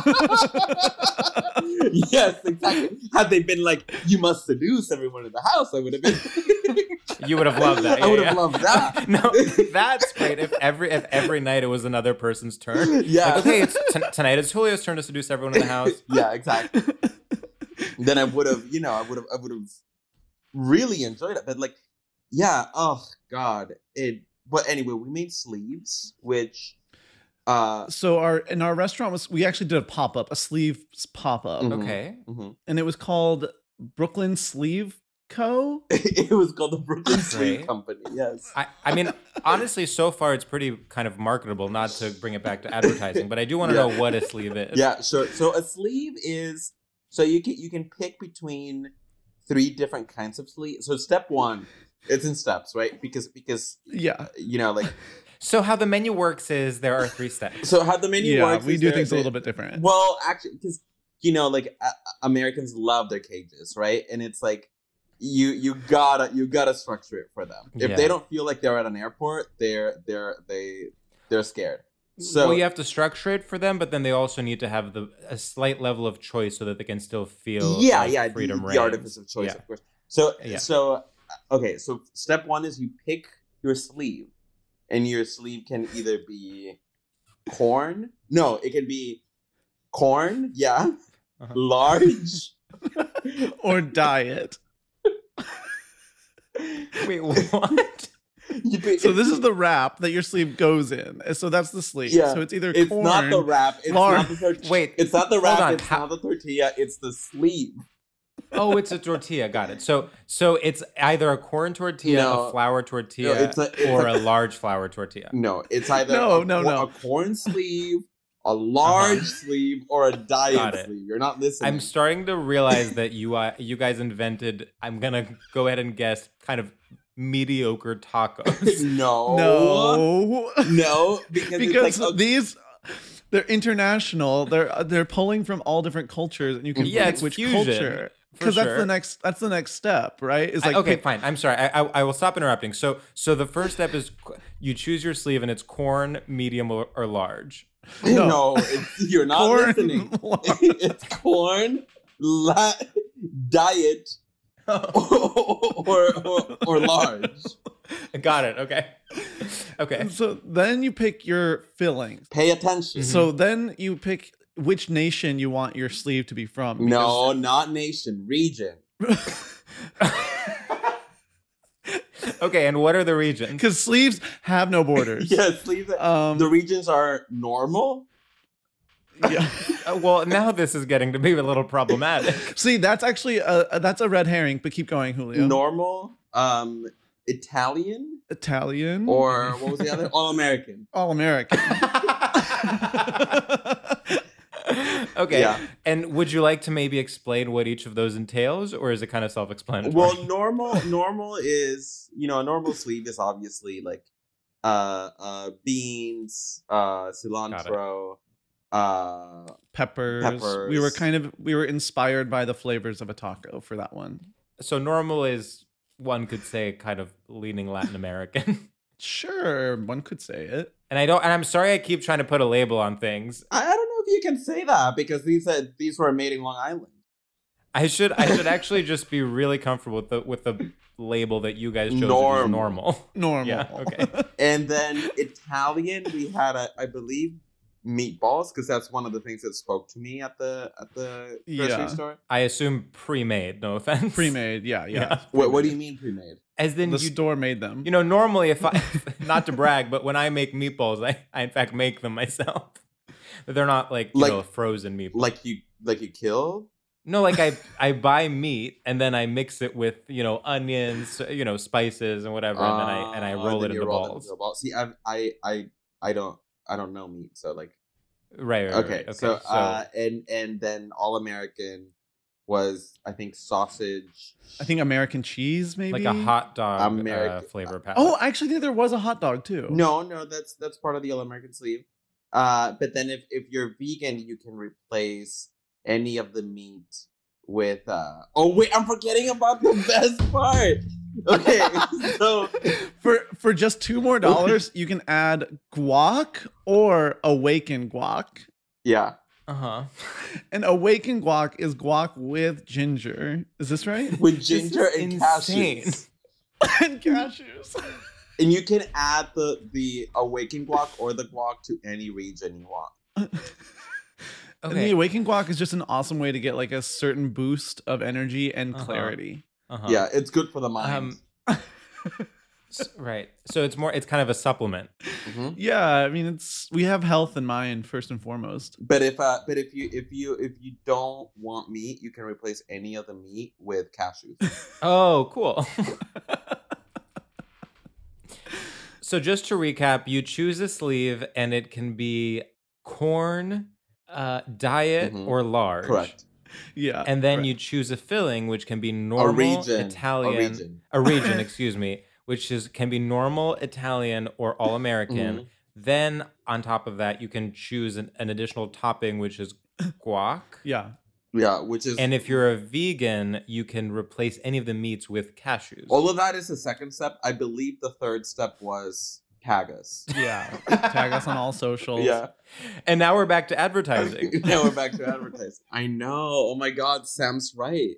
Yes, exactly. Had they been like, you must seduce everyone in the house, I would have been. You would have loved that. I would have loved that. No, that's great. If every night it was another person's turn. Yeah. Like, okay, tonight it's Julio's turn to seduce everyone in the house. Yeah, exactly. Then I would have, I would have really enjoyed it. But like, yeah, oh God. But anyway, we made sleeves, which So in our restaurant we actually did a sleeves pop-up. Okay. And it was called Brooklyn Sleeve Co. It was called the Brooklyn Sleeve Company. Yes. I mean, honestly, so far it's pretty kind of marketable, not to bring it back to advertising, but I do want to know what a sleeve is. Yeah, sure. So a sleeve is, so you can pick between 3 different kinds of sleeves. So step 1, it's in steps, right? Because yeah, like. So how the menu works is there are 3 steps. So how the menu works, we do things a little bit different. Well, actually, because like Americans love their cages, right? And it's like you gotta structure it for them. If they don't feel like they're at an airport, they're scared. So well, you have to structure it for them, but then they also need to have a slight level of choice so that they can still feel freedom reigns. The artifice of choice, of course. So okay, so step 1 is you pick your sleeve. And your sleeve can either be corn. No, it can be corn. Yeah. Large. Or diet. Wait, what? So this is the wrap that your sleeve goes in. So that's the sleeve. Yeah. So it's either it's corn. Not the wrap. It's large. not the tortilla. Wait. It's not the wrap. On. It's not the tortilla. It's the sleeve. Oh, it's a tortilla. Got it. So it's either a corn tortilla, a flour tortilla, or a large flour tortilla. No, it's either a corn sleeve, a large sleeve, or a diet sleeve. You're not listening. I'm starting to realize that you guys invented, I'm going to go ahead and guess, kind of mediocre tacos. No, because like, these... They're international. They're pulling from all different cultures, and you can pick which fusion. Culture. Because that's the next step, right? Is like okay, fine. I'm sorry. I will stop interrupting. So the first step is you choose your sleeve, and it's corn, medium, or large. No, you're not listening. It's corn, diet, or large. Got it. Okay. So then you pick your fillings. Pay attention. So then you pick which nation you want your sleeve to be from. No, not nation, region. Okay, and what are the regions? Because sleeves have no borders. Yeah, sleeves. The regions are normal. Yeah. Well, now this is getting to be a little problematic. See, that's actually that's a red herring. But keep going, Julio. Normal. Italian, or what was the other? All American. Okay. Yeah. And would you like to maybe explain what each of those entails, or is it kind of self-explanatory? Well, normal is, a normal sleeve is obviously like beans, cilantro, peppers. We were inspired by the flavors of a taco for that one. So normal is, one could say, kind of leaning Latin American. Sure, one could say it. And I'm sorry I keep trying to put a label on things. I don't know if you can say that, because these were made in Long Island. I should actually just be really comfortable with the label that you guys chose. Normal. Yeah, okay. And then Italian, we had I believe meatballs, because that's one of the things that spoke to me at the grocery store. I assume pre-made, no offense. Pre-made, yeah. What do you mean pre-made? As in the store made them. Normally, if I, not to brag, but when I make meatballs, I in fact make them myself. But they're not like frozen meatballs. Like you kill? No, like I buy meat and then I mix it with onions, spices and whatever, and I roll it into balls. See, I don't know meat, so like. Right. Okay. So and then All American was, I think, sausage. I think American cheese, maybe like a hot dog flavor palette. Oh, I actually think there was a hot dog too. No, that's part of the All American sleeve. But then if you're vegan, you can replace any of the meat with. Oh wait, I'm forgetting about the best part. Okay, so for just $2 more, you can add guac or awakened guac. Yeah. Uh-huh. And awakened guac is guac with ginger. Is this right? With ginger and insane. cashews. And cashews. And you can add the awakened guac or the guac to any region you want. And the awakened guac is just an awesome way to get like a certain boost of energy and clarity. Yeah, it's good for the mind. Right. So it's kind of a supplement. Yeah, I mean we have health in mind first and foremost. But if you don't want meat, you can replace any of the meat with cashews. Oh, cool. So just to recap, you choose a sleeve and it can be corn, diet, or large. Correct. Yeah. And then you choose a filling, which can be normal, Italian, a region, excuse me, which can be normal, Italian, or all American. Then on top of that, you can choose an additional topping, which is guac. Yeah. Yeah, which is... And if you're a vegan, you can replace any of the meats with cashews. All of that is the second step. I believe the third step was tag us. Yeah. Tag us on all socials. Yeah. And now we're back to advertising. Now we're back to advertising. I know. Oh my God, Sam's right.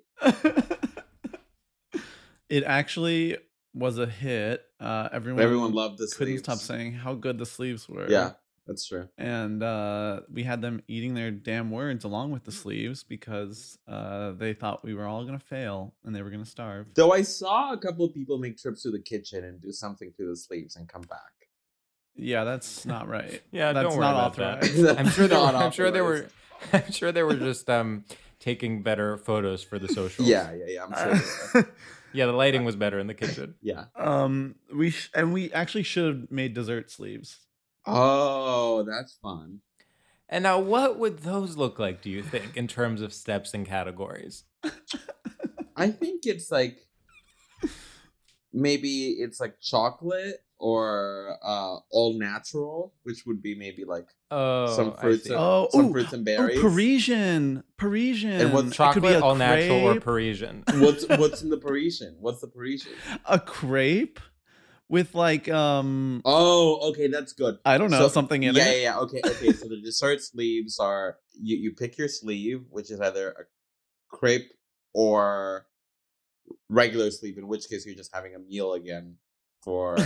It actually was a hit. Everyone loved the couldn't sleeves. stop saying how good the sleeves were. Yeah, that's true. And we had them eating their damn words along with the sleeves because they thought we were all going to fail and they were going to starve. Though I saw a couple of people make trips to the kitchen and do something to the sleeves and come back. Yeah, that's not right. Yeah, that's don't worry not about authorized. that. I'm sure they were just taking better photos for the socials. Yeah, I'm sure. Yeah, the lighting was better in the kitchen. Yeah. We actually should have made dessert sleeves. Oh, that's fun. And now what would those look like, do you think, in terms of steps and categories? I think it's like maybe it's like chocolate or all natural, which would be maybe like some fruits and berries. Parisian. And what's chocolate, could be all natural, or Parisian? What's in the Parisian? What's the Parisian? A crepe with like okay, that's good. I don't know, something in it. Yeah. Okay. So the dessert sleeves are you pick your sleeve, which is either a crepe or regular sleeve, in which case you're just having a meal again for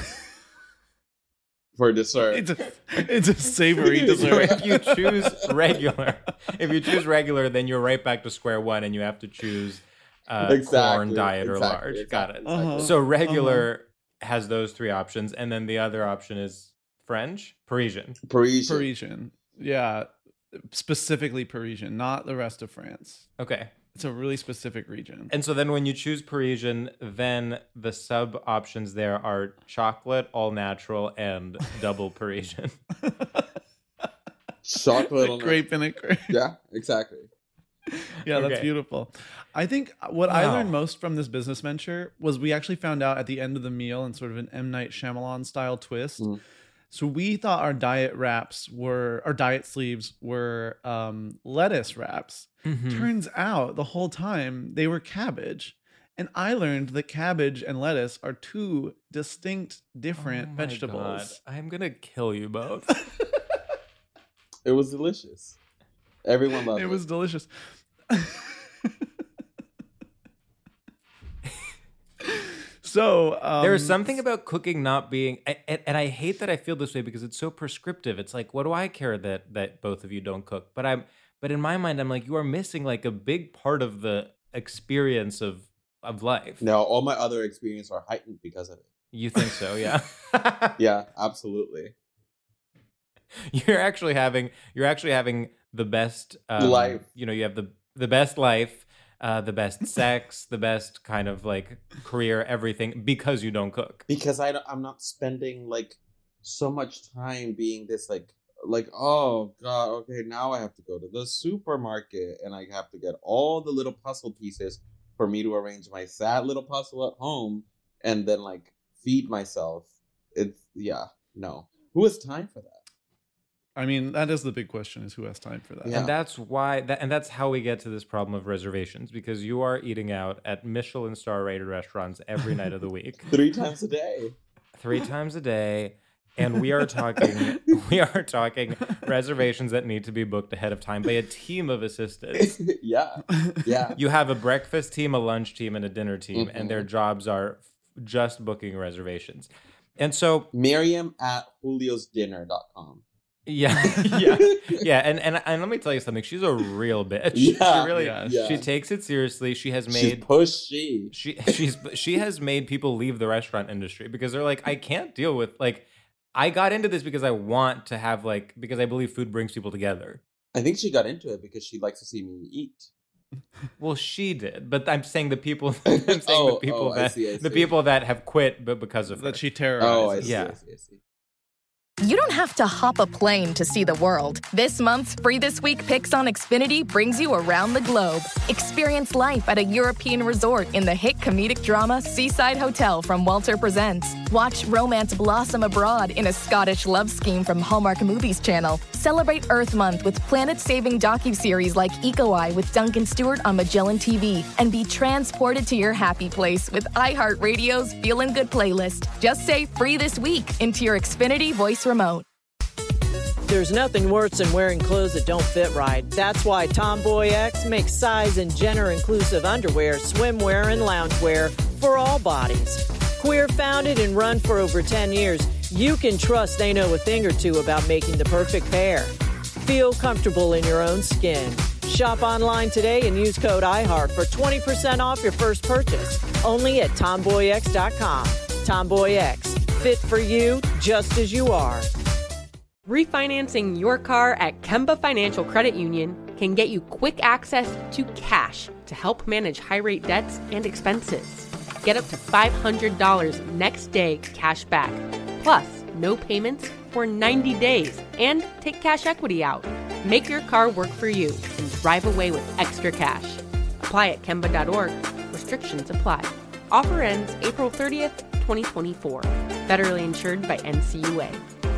dessert. It's a savory dessert. If you choose regular, then you're right back to square one, and you have to choose corn, diet, or large. Got it. So regular has those three options, and then the other option is French, Parisian. Yeah, specifically Parisian, not the rest of France. Okay. It's a really specific region. And so then when you choose Parisian, then the sub options there are chocolate, all natural, and double Parisian. Chocolate, all grape in a crepe. Yeah, exactly. Yeah, that's beautiful. I think what I learned most from this business venture was we actually found out at the end of the meal in sort of an M. Night Shyamalan style twist. So we thought our diet sleeves were lettuce wraps. Turns out the whole time they were cabbage. And I learned that cabbage and lettuce are two distinct, different vegetables. God. I'm going to kill you both. It was delicious. Everyone loved it. It was delicious. So there's something about cooking not being, and I hate that I feel this way because it's so prescriptive. It's like, what do I care that both of you don't cook? But in my mind, I'm like, you are missing like a big part of the experience of life. No, all my other experiences are heightened because of it. You think so? Yeah. Yeah, absolutely. You're actually having the best life. You have the best life. The best sex, the best kind of like career, everything, because you don't cook. Because I'm not spending like so much time being this like, oh God, okay, now I have to go to the supermarket and I have to get all the little puzzle pieces for me to arrange my sad little puzzle at home and then like feed myself. No. Who has time for that? I mean, that is the big question: is who has time for that? Yeah. And that's why, and that's how we get to this problem of reservations, because you are eating out at Michelin star rated restaurants every night of the week, 3 times a day. 3 times a day, And we are talking reservations that need to be booked ahead of time by a team of assistants. Yeah. You have a breakfast team, a lunch team, and a dinner team, and their jobs are just booking reservations. And so Miriam at juliosdinner.com. Yeah. And let me tell you something. She's a real bitch. Yeah, she really, she takes it seriously. She has made She has made people leave the restaurant industry because they're like, I can't deal with I got into this because I want to have because I believe food brings people together. I think she got into it because she likes to see me eat. Well, she did, but I'm saying the people. The people that have quit, but because of that her. she terrorized. I see. You don't have to hop a plane to see the world. This month's Free This Week Picks on Xfinity brings you around the globe. Experience life at a European resort in the hit comedic drama Seaside Hotel from Walter Presents. Watch romance blossom abroad in a Scottish love scheme from Hallmark Movies Channel. Celebrate Earth Month with planet-saving docuseries like Eco Eye with Duncan Stewart on Magellan TV. And be transported to your happy place with iHeartRadio's Feelin' Good playlist. Just say Free This Week into your Xfinity voice remote. There's nothing worse than wearing clothes that don't fit right. That's why Tomboy X makes size and gender-inclusive underwear, swimwear, and loungewear for all bodies. Queer founded and run for over 10 years, you can trust they know a thing or two about making the perfect pair. Feel comfortable in your own skin. Shop online today and use code IHEART for 20% off your first purchase. Only at TomboyX.com. Tomboy X. Fit for you just as you are. Refinancing your car at Kemba Financial Credit Union can get you quick access to cash to help manage high-rate debts and expenses. Get up to $500 next day cash back, plus no payments for 90 days, and take cash equity out. Make your car work for you and drive away with extra cash. Apply at Kemba.org. Restrictions apply. Offer ends April 30th, 2024. Federally insured by NCUA.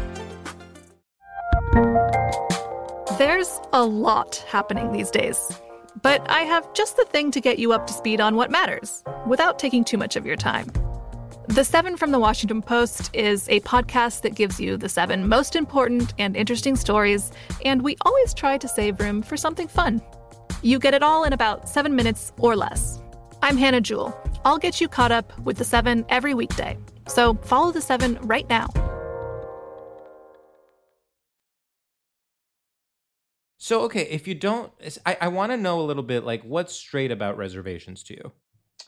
There's a lot happening these days, but I have just the thing to get you up to speed on what matters, without taking too much of your time. The 7 from the Washington Post is a podcast that gives you the 7 most important and interesting stories, and we always try to save room for something fun. You get it all in about 7 minutes or less. I'm Hannah Jewell. I'll get you caught up with the 7 every weekday, so follow the 7 right now. So, okay, if you don't, I want to know a little bit, what's straight about reservations to you?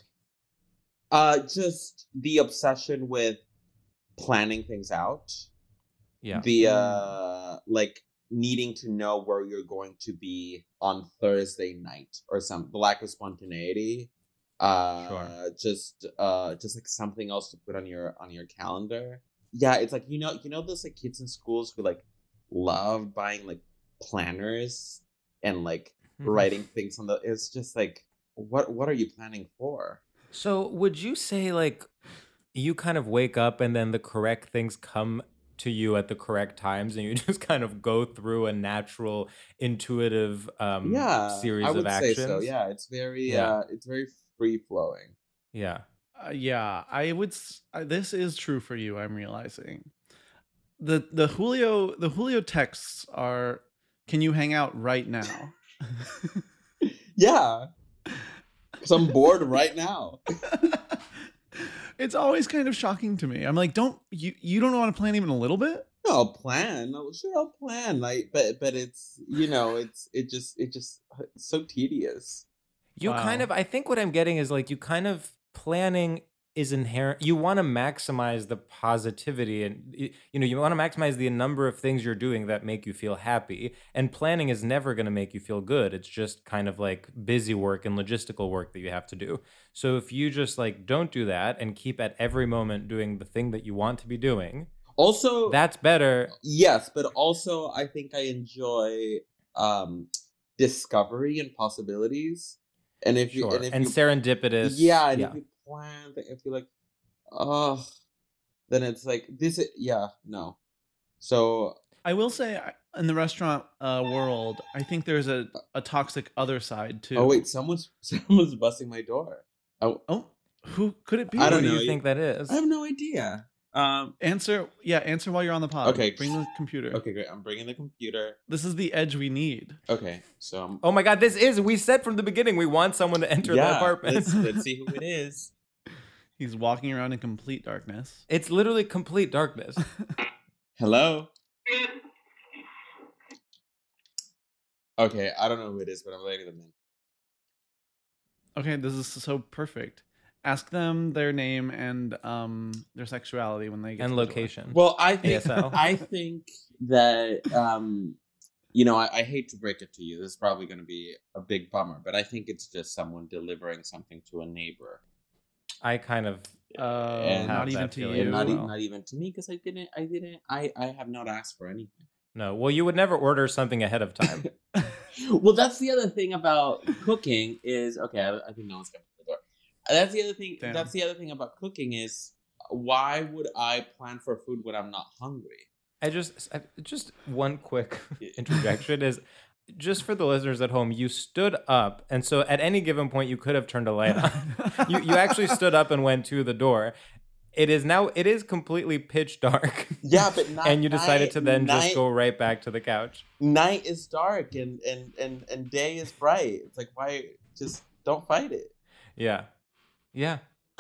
Just the obsession with planning things out. Yeah. The, needing to know where you're going to be on Thursday night or the lack of spontaneity. Sure. Just something else to put on your calendar. Yeah, it's you know those kids in schools who love buying planners and writing things on it's just what are you planning for? So would you say you kind of wake up and then the correct things come to you at the correct times and you just kind of go through a natural intuitive series of actions? Say so. Yeah, it's very free flowing. Yeah. I would this is true for you, I'm realizing. The Julio texts are, can you hang out right now? Yeah. Because I'm bored right now. It's always kind of shocking to me. I'm like, don't want to plan even a little bit? No, I'll plan. Sure, I'll plan. But it's it's so tedious. I think what I'm getting is you kind of planning is inherent. You want to maximize the positivity and you want to maximize the number of things you're doing that make you feel happy, and planning is never going to make you feel good. It's just kind of busy work and logistical work that you have to do. So if you just don't do that and keep at every moment doing the thing that you want to be doing, also that's better. Yes, but also I think I enjoy discovery and possibilities, and if you serendipitous, if you plan, if you're then it's this. No. So I will say, in the restaurant world, I think there's a toxic other side too. Oh wait, someone's busting my door. Oh, who could it be? I don't know. Who do you think that is? I have no idea. Answer while you're on the pod. Okay. Bring the computer. Okay, great. I'm bringing the computer. This is the edge we need. Okay, so Oh my God, we said from the beginning we want someone to enter the apartment. let's see who it is. He's walking around in complete darkness. It's literally complete darkness. Hello? Okay, I don't know who it is, but I'm letting them in. Okay, this is so perfect. Ask them their name and their sexuality when they get And to the door. location. Well, I think ASL. I think that I hate to break it to you. This is probably going to be a big bummer, but I think it's just someone delivering something to a neighbor. I kind of And not have even that to feeling you. as not, well. not even to me, because I have not asked for anything. No, well, you would never order something ahead of time. Well, that's the other thing about cooking is, okay, I think no one's coming to the door. That's the other thing. Damn. That's the other thing about cooking is, why would I plan for food when I'm not hungry? Just one quick interjection is just for the listeners at home, you stood up, and so at any given point you could have turned a light on. you actually stood up and went to the door. It is completely pitch dark. Yeah, but night, and you decided to then just night- go right back to the couch. Night is dark and day is bright. It's like, why just don't fight it? Yeah. Yeah.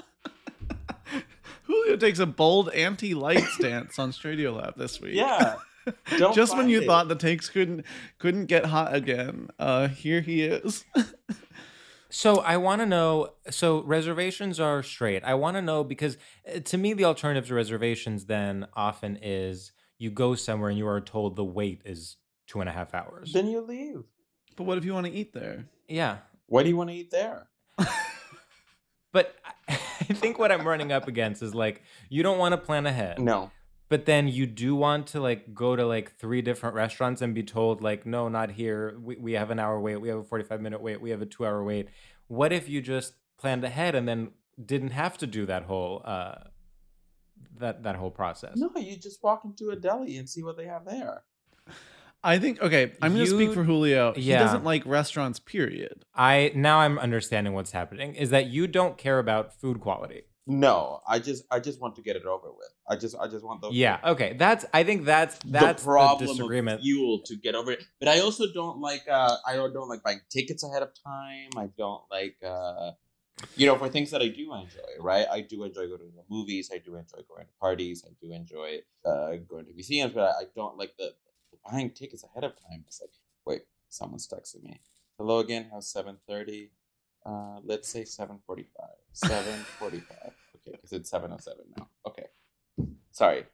Julio takes a bold anti-light stance on Stradiolab this week. Yeah. Don't Just when fight you it. thought the takes couldn't get hot again, here he is. So I want to know, so reservations are straight. I want to know because to me, the alternative to reservations then often is you go somewhere and you are told the wait is 2.5 hours. Then you leave. But what if you want to eat there? Yeah. Why do you want to eat there? But I think what I'm running up against is like, you don't want to plan ahead. No. But then you do want to like go to like 3 different restaurants and be told like, no, not here. We have an hour wait. We have a 45-minute wait. We have a 2-hour wait. What if you just planned ahead and then didn't have to do that whole that whole process? No, you just walk into a deli and see what they have there. I think, okay, I'm going to speak for Julio. He Yeah. doesn't like restaurants, period. Now I'm understanding what's happening is that you don't care about food quality. No, I just want to get it over with. I just want the Yeah. Okay. I think that's the problem the disagreement. of fuel to get over it. But I also don't like don't like buying tickets ahead of time. I don't like for things that I do enjoy, right? I do enjoy going to the movies. I do enjoy going to parties. I do enjoy going to museums. But I don't like the buying tickets ahead of time. It's like, wait, someone's texting me. Hello again. How's 7:30? Let's say 7:45. 7:45. Okay, because it's 7:07 now. Okay. Sorry.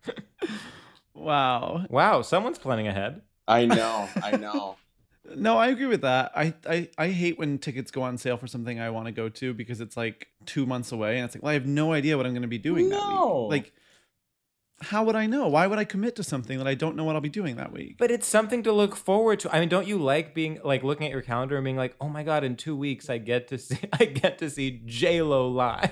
Wow. Someone's planning ahead. I know. No, I agree with that. I hate when tickets go on sale for something I want to go to because it's like 2 months away and it's like, well, I have no idea what I'm going to be doing that No. week. Like, how would I know? Why would I commit to something that I don't know what I'll be doing that week? But it's something to look forward to. I mean, don't you like being like looking at your calendar and being like, "Oh my god, in 2 weeks I get to see J-Lo live."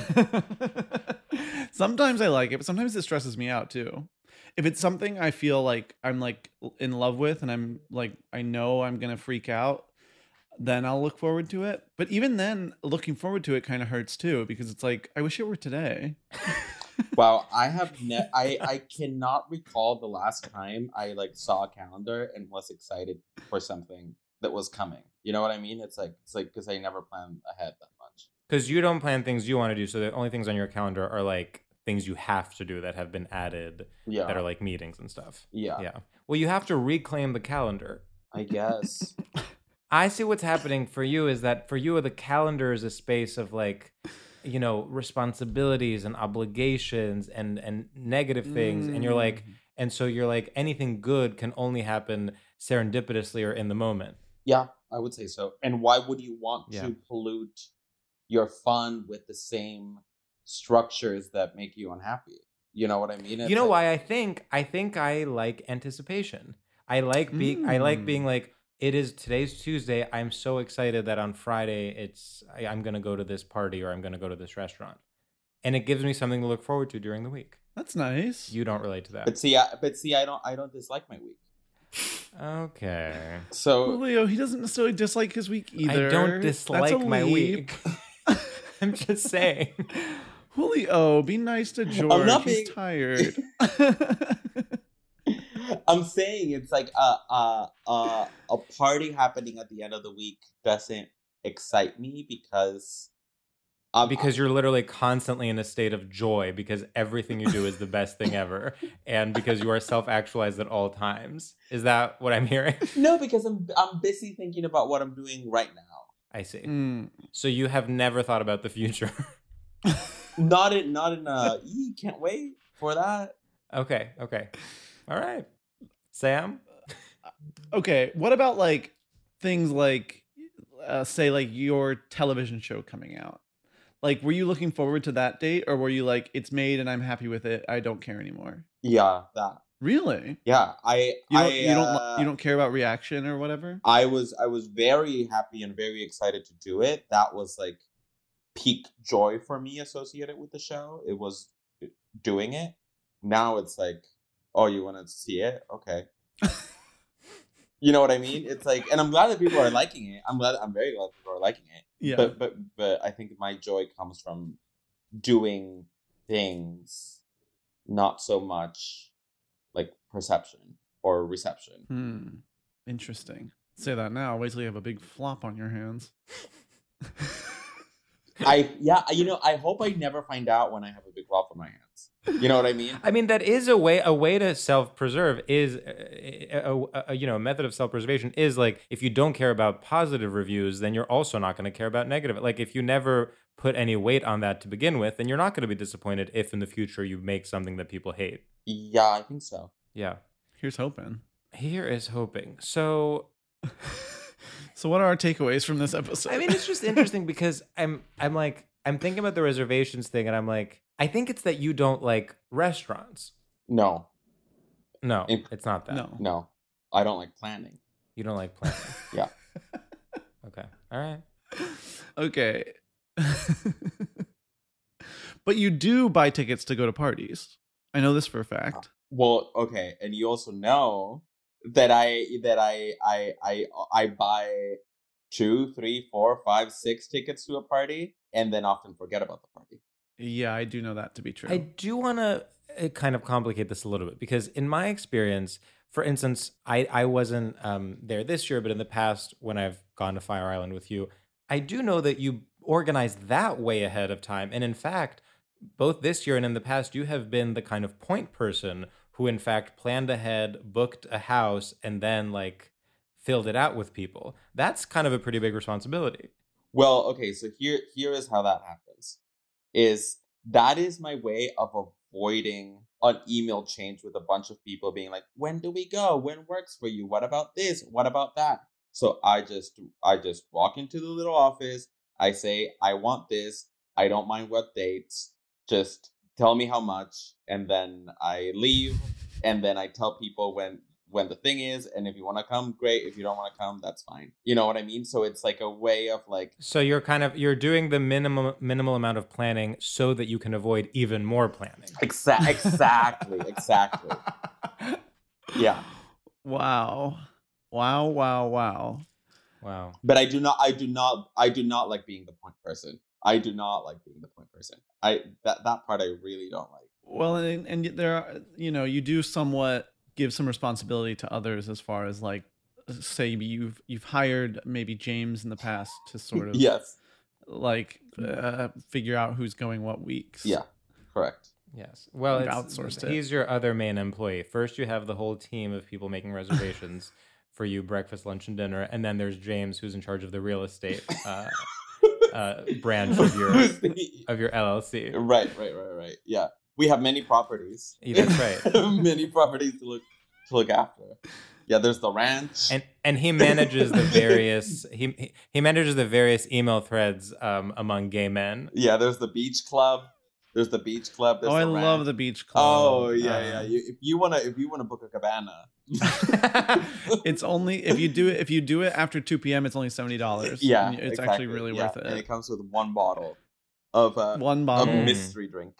Sometimes I like it, but sometimes it stresses me out too. If it's something I feel like I'm like in love with and I'm like I know I'm going to freak out, then I'll look forward to it. But even then, looking forward to it kind of hurts too because it's like I wish it were today. Wow, I have I cannot recall the last time I like saw a calendar and was excited for something that was coming. You know what I mean? It's like because I never plan ahead that much. Because you don't plan things you want to do, so the only things on your calendar are like things you have to do that have been added. Yeah. That are like meetings and stuff. Yeah. Yeah. Well, you have to reclaim the calendar. I guess. I see what's happening for you is that for you the calendar is a space of like, responsibilities and obligations and negative things. And you're like, and so you're like, anything good can only happen serendipitously or in the moment. Yeah, I would say so. And why would you want Yeah. to pollute your fun with the same structures that make you unhappy? You know what I mean? You know why I think I like anticipation. I like being like, today's Tuesday. I'm so excited that on Friday I'm going to go to this party or I'm going to go to this restaurant. And it gives me something to look forward to during the week. That's nice. You don't relate to that. But see, I don't dislike my week. Okay. So Julio, he doesn't necessarily dislike his week either. I don't That's a dislike my leap. week. I'm just saying. Julio, be nice to George. not He's being- tired. I'm saying it's like a party happening at the end of the week doesn't excite me because Because you're literally constantly in a state of joy because everything you do is the best thing ever, and because you are self-actualized at all times. Is that what I'm hearing? no, because I'm busy thinking about what I'm doing right now. I see. Mm. So you have never thought about the future. Not in can't wait for that. Okay. All right. Sam? Okay, what about like things like, say, like your television show coming out? Like, were you looking forward to that date, or were you like, it's made and I'm happy with it, I don't care anymore? Yeah, that. Really? Yeah, You don't care about reaction or whatever? I was very happy and very excited to do it. That was like peak joy for me associated with the show. It was doing it. Now it's like, oh, you want to see it? Okay. You know what I mean? It's like, and I'm glad that people are liking it. I'm very glad people are liking it. Yeah. But I think my joy comes from doing things, not so much like perception or reception. Interesting. Say that now. Wait till you have a big flop on your hands. I hope I never find out when I have a big flop on my hands. You know what I mean? I mean, that is a way to self-preserve is, a method of self-preservation is like, if you don't care about positive reviews, then you're also not going to care about negative. Like, if you never put any weight on that to begin with, then you're not going to be disappointed if in the future you make something that people hate. Yeah, I think so. Yeah. Here's hoping. Here is hoping. So... So what are our takeaways from this episode? I mean, it's just interesting because I'm thinking about the reservations thing, and I'm like, I think it's that you don't like restaurants. No, it's not that. No, I don't like planning. You don't like planning. Yeah. Okay. All right. Okay. But you do buy tickets to go to parties. I know this for a fact. Well, okay, and you also know that I buy 2, 3, 4, 5, 6 tickets to a party and then often forget about the party. Yeah, I do know that to be true. I do want to kind of complicate this a little bit because in my experience, for instance, I wasn't there this year, but in the past when I've gone to Fire Island with you, I do know that you organize that way ahead of time. And in fact, both this year and in the past, you have been the kind of point person who in fact planned ahead, booked a house, and then like filled it out with people. That's kind of a pretty big responsibility. Well, okay, so here is how that happens. That is my way of avoiding an email change with a bunch of people being like, when do we go? When works for you? What about this? What about that? So I just walk into the little office. I say, I want this. I don't mind what dates. Just tell me how much, and then I leave, and then I tell people when the thing is, and if you want to come, great. If you don't want to come, that's fine. You know what I mean? So it's like a way of like... So you're doing the minimal amount of planning so that you can avoid even more planning. Exactly. Yeah. Wow. But I do not like being the point person. I do not like being the point person. That part I really don't like. Well, and there are, you do somewhat give some responsibility to others as far as like, say you've hired maybe James in the past to sort of yes, like figure out who's going what weeks. Yeah, correct. Yes. Well, outsourced it. He's your other main employee. First, you have the whole team of people making reservations for you, breakfast, lunch, and dinner, and then there's James, who's in charge of the real estate branch of your LLC. Right. Yeah, we have many properties. Yeah, that's right. Many properties to look after. Yeah, there's the ranch, and he manages the various he manages the various email threads among gay men. Yeah, there's the beach club. There's the beach club. There's I ranch. love the beach club. Oh yeah. If you wanna book a cabana, it's only if you do it after 2 p.m. It's only $70. Yeah, it's actually really worth it. And it comes with one bottle of mystery drink.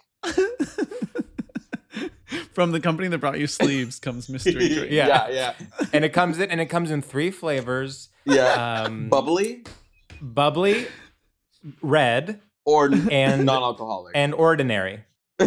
From the company that brought you sleeves comes mystery drink. Yeah. And it comes in 3 flavors. Yeah. Bubbly, red, Or And- non-alcoholic. And ordinary.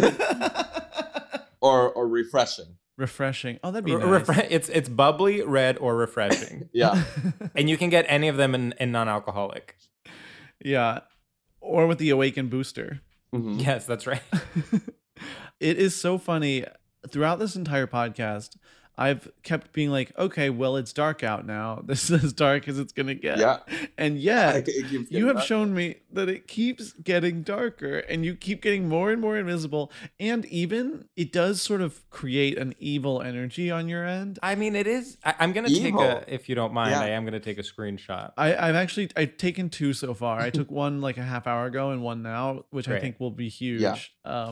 or refreshing. Refreshing. Oh, that'd be nice. It's bubbly, red, or refreshing. Yeah. And you can get any of them in non-alcoholic. Yeah. Or with the Awaken booster. Mhm. Yes, that's right. It is so funny. Throughout this entire podcast, I've kept being like, okay, well, it's dark out now. This is as dark as it's going to get. Yeah. And yet, It keeps you getting have darker. shown me that it keeps getting darker and you keep getting more and more invisible. And even it does sort of create an evil energy on your end. I mean, it is. I'm going to take Evil. if you don't mind, Yeah. I am going to take a screenshot. I've taken 2 so far. I took one like a half hour ago and one now, which I Great. think will be huge. Yeah.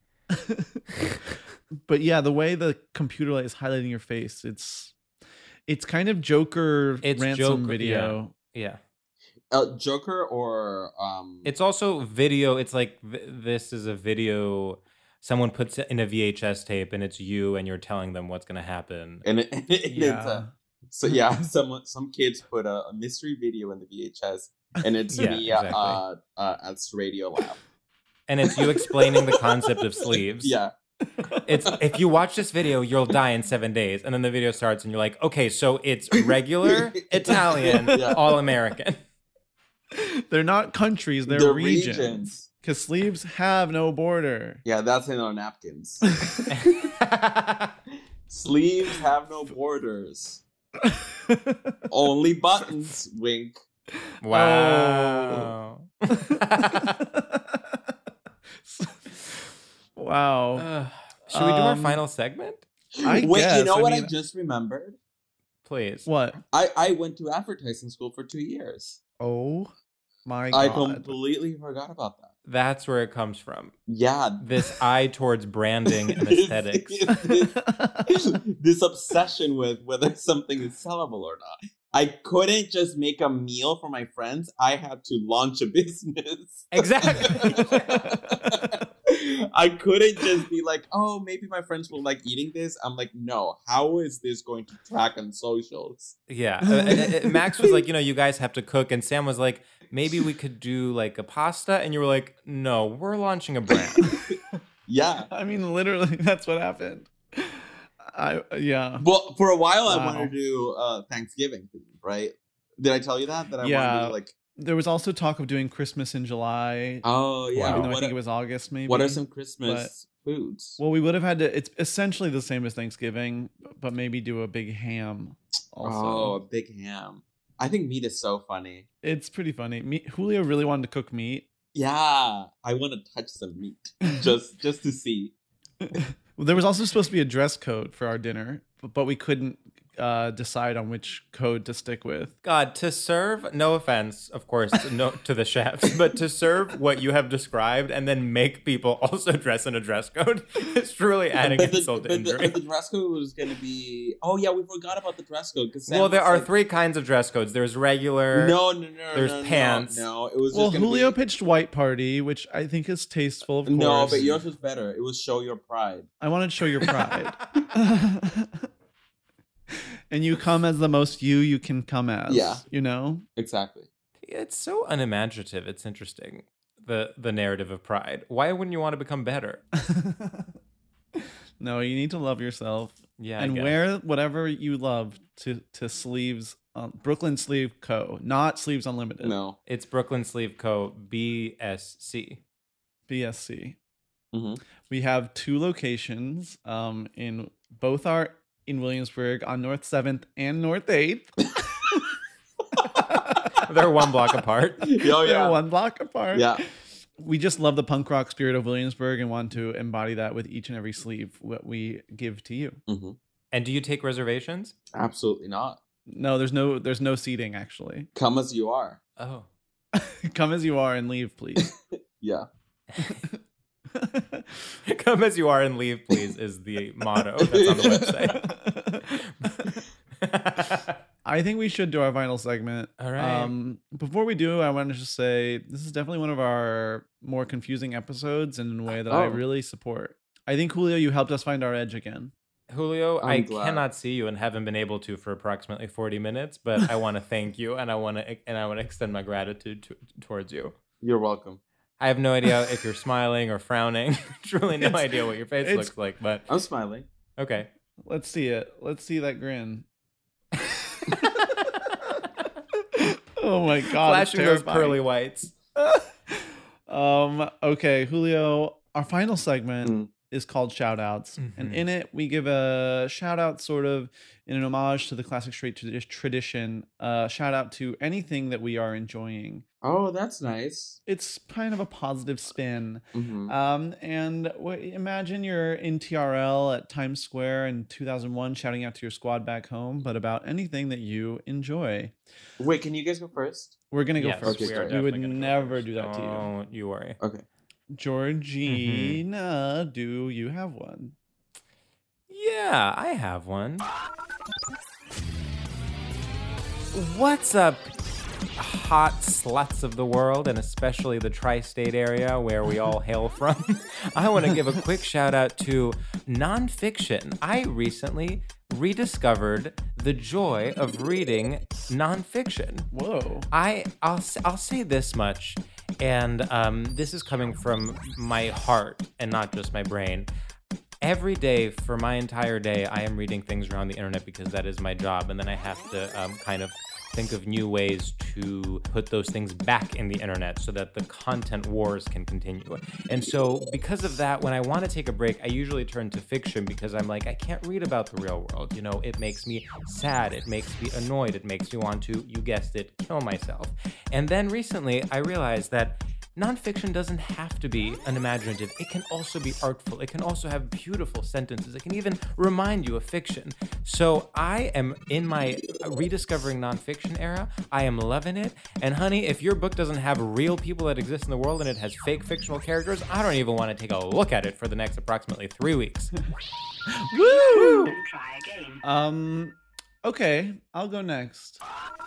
But yeah, the way the computer light is highlighting your face, it's kind of Joker It's ransom Joker, video. Yeah. Joker or It's also video. It's like this is a video. Someone puts it in a VHS tape, and it's you, and you're telling them what's going to happen. and it's Yeah. so yeah, some kids put a mystery video in the VHS, and it's Yeah, me exactly. at Radio Lab. And it's you explaining the concept of sleeves. Yeah. It's if you watch this video, you'll die in 7 days. And then the video starts, and you're like, okay, so it's regular, Italian, Yeah. all American. They're not countries, they're The regions. Because sleeves have no border. Yeah, that's in our napkins. Sleeves have no borders. Only buttons. Wink. Wow. Wow. Should we do our Um, final segment? I Wait, guess. you know what I mean, just remembered? Please. What? I went to advertising school for 2 years. Oh my I god. completely forgot about that. That's where it comes from. Yeah. This eye towards branding and aesthetics. this obsession with whether something is sellable or not. I couldn't just make a meal for my friends. I had to launch a business. Exactly. I couldn't just be like, oh, maybe my friends will like eating this. I'm like, no, how is this going to track on socials? Yeah. Max was like, you guys have to cook. And Sam was like, maybe we could do like a pasta. And you were like, no, we're launching a brand. Yeah. I mean, literally, that's what happened. Yeah. Well, for a while, I Wow. wanted to do Thanksgiving, right? Did I tell you that? That I wanted Yeah. to do, like, There was also talk of doing Christmas in July. oh, yeah. Even though I What think are- it was August, maybe. What are some Christmas foods? Well, we would have had to. It's essentially the same as Thanksgiving, but maybe do a big ham. Also, Oh, a big ham. I think meat is so funny. it's pretty funny. Julio really wanted to cook meat. Yeah, I want to touch some meat just to see. There was also supposed to be a dress code for our dinner, but we couldn't decide on which code to stick with. God, to serve, no offense, of course, no to the chefs, but to serve what you have described and then make people also dress in a dress code is truly adding insult to injury. But the dress code was going to be. Oh yeah, we forgot about the dress code because Well, there are 3 kinds of dress codes. There's regular. No, There's no, pants. No, it was. Well, just gonna Julio be, pitched white party, which I think is tasteful. Of course. No, but yours was better. It was show your pride. I wanted to show your pride. And you come as the most you can come as. Yeah. You know? Exactly. It's so unimaginative. It's interesting. The narrative of pride. Why wouldn't you want to become better? No, you need to love yourself. Yeah, I And guess. wear whatever you love to sleeves. Brooklyn Sleeve Co., not Sleeves Unlimited. No. It's Brooklyn Sleeve Co. BSC. BSC. Mm-hmm. We have 2 locations. In both are in Williamsburg on North 7th and North 8th. They're 1 block apart. Oh They're yeah. 1 block apart. Yeah. We just love the punk rock spirit of Williamsburg and want to embody that with each and every sleeve what we give to you. Mm-hmm. And do you take reservations? Absolutely not. No, there's no seating actually. Come as you are. Oh. Come as you are and leave, please. Yeah. Come as you are and leave, please, is the motto that's on the website. I think we should do our final segment. All right. Before we do, I want to just say this is definitely one of our more confusing episodes in a way that I Oh. really support. I think, Julio, you helped us find our edge again. Julio, I'm I glad. cannot see you and haven't been able to for approximately 40 minutes, but I want to thank you and I want to extend my gratitude towards you. You're welcome. I have no idea if you're smiling or frowning. Truly no idea what your face looks like, but I'm smiling. okay. Let's see it. Let's see that grin. Oh my God. Flashing those pearly whites. Okay, Julio, our final segment is called Shout Outs. And in it, we give a shout out sort of in an homage to the classic straight tradition. Shout out to anything that we are enjoying. Oh, that's nice. It's kind of a positive spin. Mm-hmm. Imagine you're in TRL at Times Square in 2001 shouting out to your squad back home, but about anything that you enjoy. Wait, can you guys go first? We're going to go Yes, first. we would never do that to you. Don't you worry. Okay. Georgina, do you have one? Yeah, I have one. What's up, hot sluts of the world, and especially the tri-state area where we all hail from? I want to give a quick shout out to nonfiction. I recently rediscovered the joy of reading nonfiction. Whoa. I'll say this much, and this is coming from my heart and not just my brain. Every day for my entire day, I am reading things around the internet because that is my job, and then I have to kind of think of new ways to put those things back in the internet so that the content wars can continue. And so because of that, when I want to take a break, I usually turn to fiction because I'm like, I can't read about the real world. You know, it makes me sad. It makes me annoyed. It makes me want to, you guessed it, kill myself. And then recently I realized that nonfiction doesn't have to be unimaginative. It can also be artful. It can also have beautiful sentences. It can even remind you of fiction. So I am in my rediscovering nonfiction era. I am loving it. And honey, if your book doesn't have real people that exist in the world and it has fake fictional characters, I don't even want to take a look at it for the next approximately 3 weeks. Woo! Try again. Okay, I'll go next.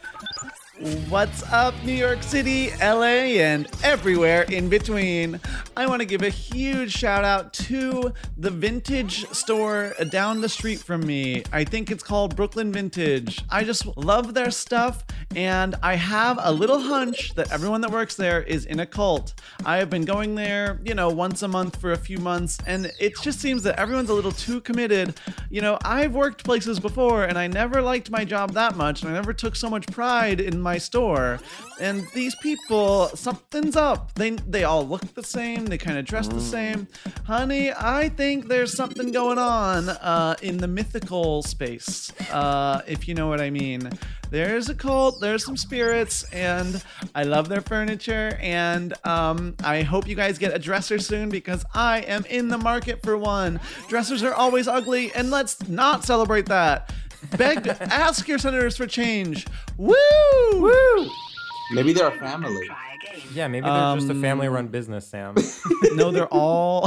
What's up, New York City, LA, and everywhere in between? I want to give a huge shout out to the vintage store down the street from me. I think it's called Brooklyn Vintage. I just love their stuff, and I have a little hunch that everyone that works there is in a cult. I have been going there, once a month for a few months, and it just seems that everyone's a little too committed. I've worked places before, and I never liked my job that much, and I never took so much pride in my store. And these people, something's up. They all look the same. They kind of dress the same. Honey, I think there's something going on in the mythical space, if you know what I mean. There's a cult, there's some spirits, and I love their furniture, and I hope you guys get a dresser soon because I am in the market for one. Dressers are always ugly, and let's not celebrate that. Ask your senators for change. Woo! Woo! Maybe they're a family. Yeah, maybe they're just a family-run business, Sam. No, they're all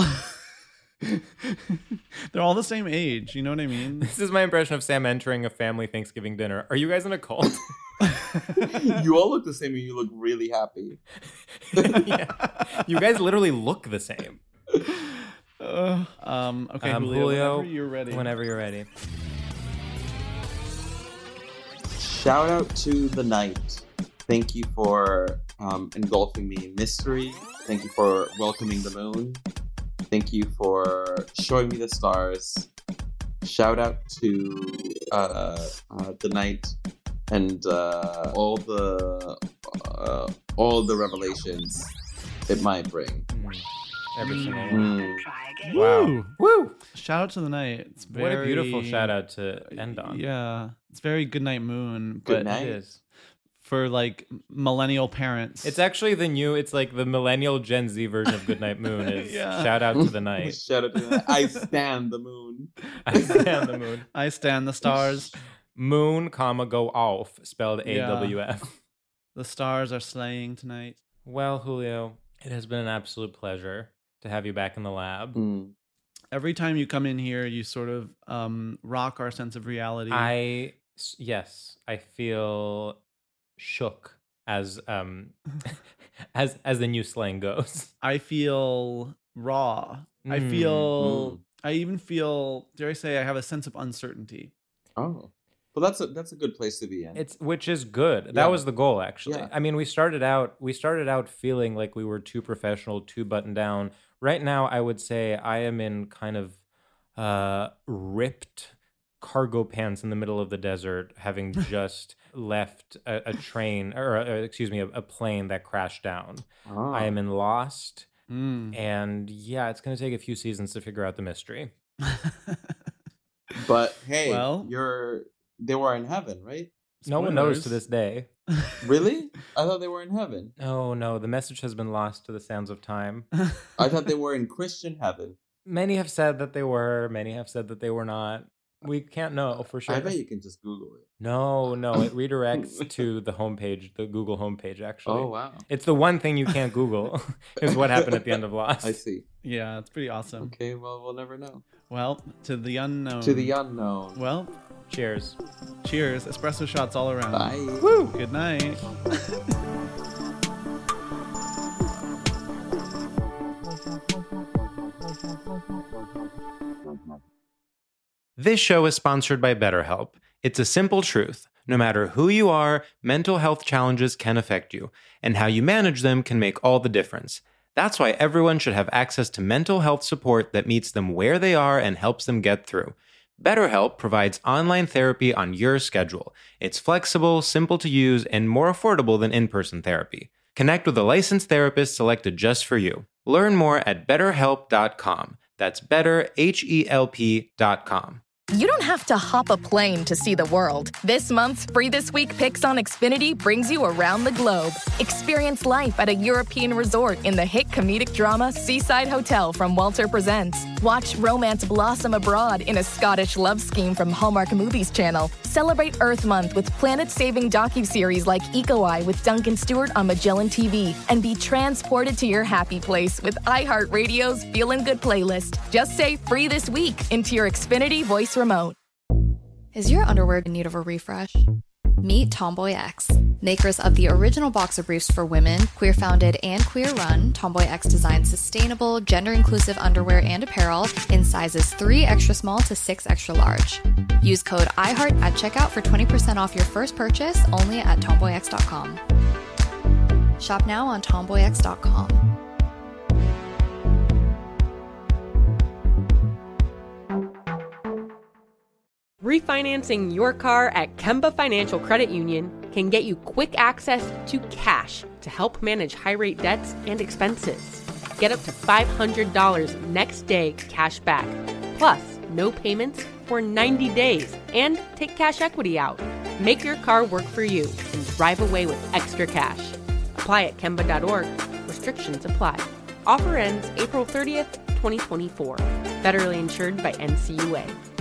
the same age. You know what I mean? This is my impression of Sam entering a family Thanksgiving dinner. Are you guys in a cult? You all look the same and you look really happy. Yeah. You guys literally look the same. Okay, Julio, whenever you're ready. Shout out to the night. Thank you for engulfing me in mystery. Thank you for welcoming the moon. Thank you for showing me the stars. Shout out to the night and all the revelations it might bring. Every single one. Wow. Woo! Shout out to the night. It's What a beautiful shout out to end on. Yeah. It's very good night moon. Good but night. It is. For like millennial parents. It's actually it's like the millennial Gen Z version of Goodnight Moon is Yeah. shout out to the night. Shout out to the night. I stand the moon. I stand the moon. I stand the stars. Moon, go off, spelled AWF. The stars are slaying tonight. Well, Julio, it has been an absolute pleasure to have you back in the lab. Every time you come in here, you sort of rock our sense of reality. I feel shook as as the new slang goes. I feel raw. I even feel, dare I say, I have a sense of uncertainty. Oh. Well, that's a good place to be in. Which is good. That was the goal, actually. Yeah. I mean, we started out feeling like we were too professional, too buttoned down. Right now, I would say I am in kind of ripped cargo pants in the middle of the desert, having just left a train, or excuse me, a plane that crashed down. Oh. I am in Lost, and yeah, it's going to take a few seasons to figure out the mystery. But hey, Well- they were in heaven, right? No one knows Spoilers. to this day. Really? I thought they were in heaven. Oh no, the message has been lost to the sands of time. I thought they were in Christian heaven. Many have said that they were, many have said that they were not. We can't know for sure. I bet you can just Google it. No, it redirects to the homepage, the Google homepage, actually. Oh, wow. It's the one thing you can't Google, is what happened at the end of Lost. I see. Yeah, it's pretty awesome. Okay, well, we'll never know. Well, to the unknown. To the unknown. Well, Cheers. cheers. Espresso shots all around. Bye. Woo! Good night. This show is sponsored by BetterHelp. It's a simple truth. No matter who you are, mental health challenges can affect you, and how you manage them can make all the difference. That's why everyone should have access to mental health support that meets them where they are and helps them get through. BetterHelp provides online therapy on your schedule. It's flexible, simple to use, and more affordable than in-person therapy. Connect with a licensed therapist selected just for you. Learn more at betterhelp.com. That's betterhelp.com. You don't have to hop a plane to see the world. This month's Free This Week Picks on Xfinity brings you around the globe. Experience life at a European resort in the hit comedic drama Seaside Hotel from Walter Presents. Watch romance blossom abroad in a Scottish love scheme from Hallmark Movies Channel. Celebrate Earth Month with planet-saving docuseries like Eco Eye with Duncan Stewart on Magellan TV. And be transported to your happy place with iHeartRadio's Feelin' Good playlist. Just say Free This Week into your Xfinity voice remote. Is your underwear in need of a refresh? Meet Tomboy X, makers of the original boxer briefs for women, queer-founded and queer-run. Tomboy X designs sustainable, gender-inclusive underwear and apparel in sizes 3 extra small to 6 extra large. Use code IHEART at checkout for 20% off your first purchase only at tomboyx.com. Shop now on tomboyx.com. Refinancing your car at Kemba Financial Credit Union can get you quick access to cash to help manage high-rate debts and expenses. Get up to $500 next day cash back, plus no payments for 90 days, and take cash equity out. Make your car work for you and drive away with extra cash. Apply at Kemba.org. Restrictions apply. Offer ends April 30th, 2024. Federally insured by NCUA.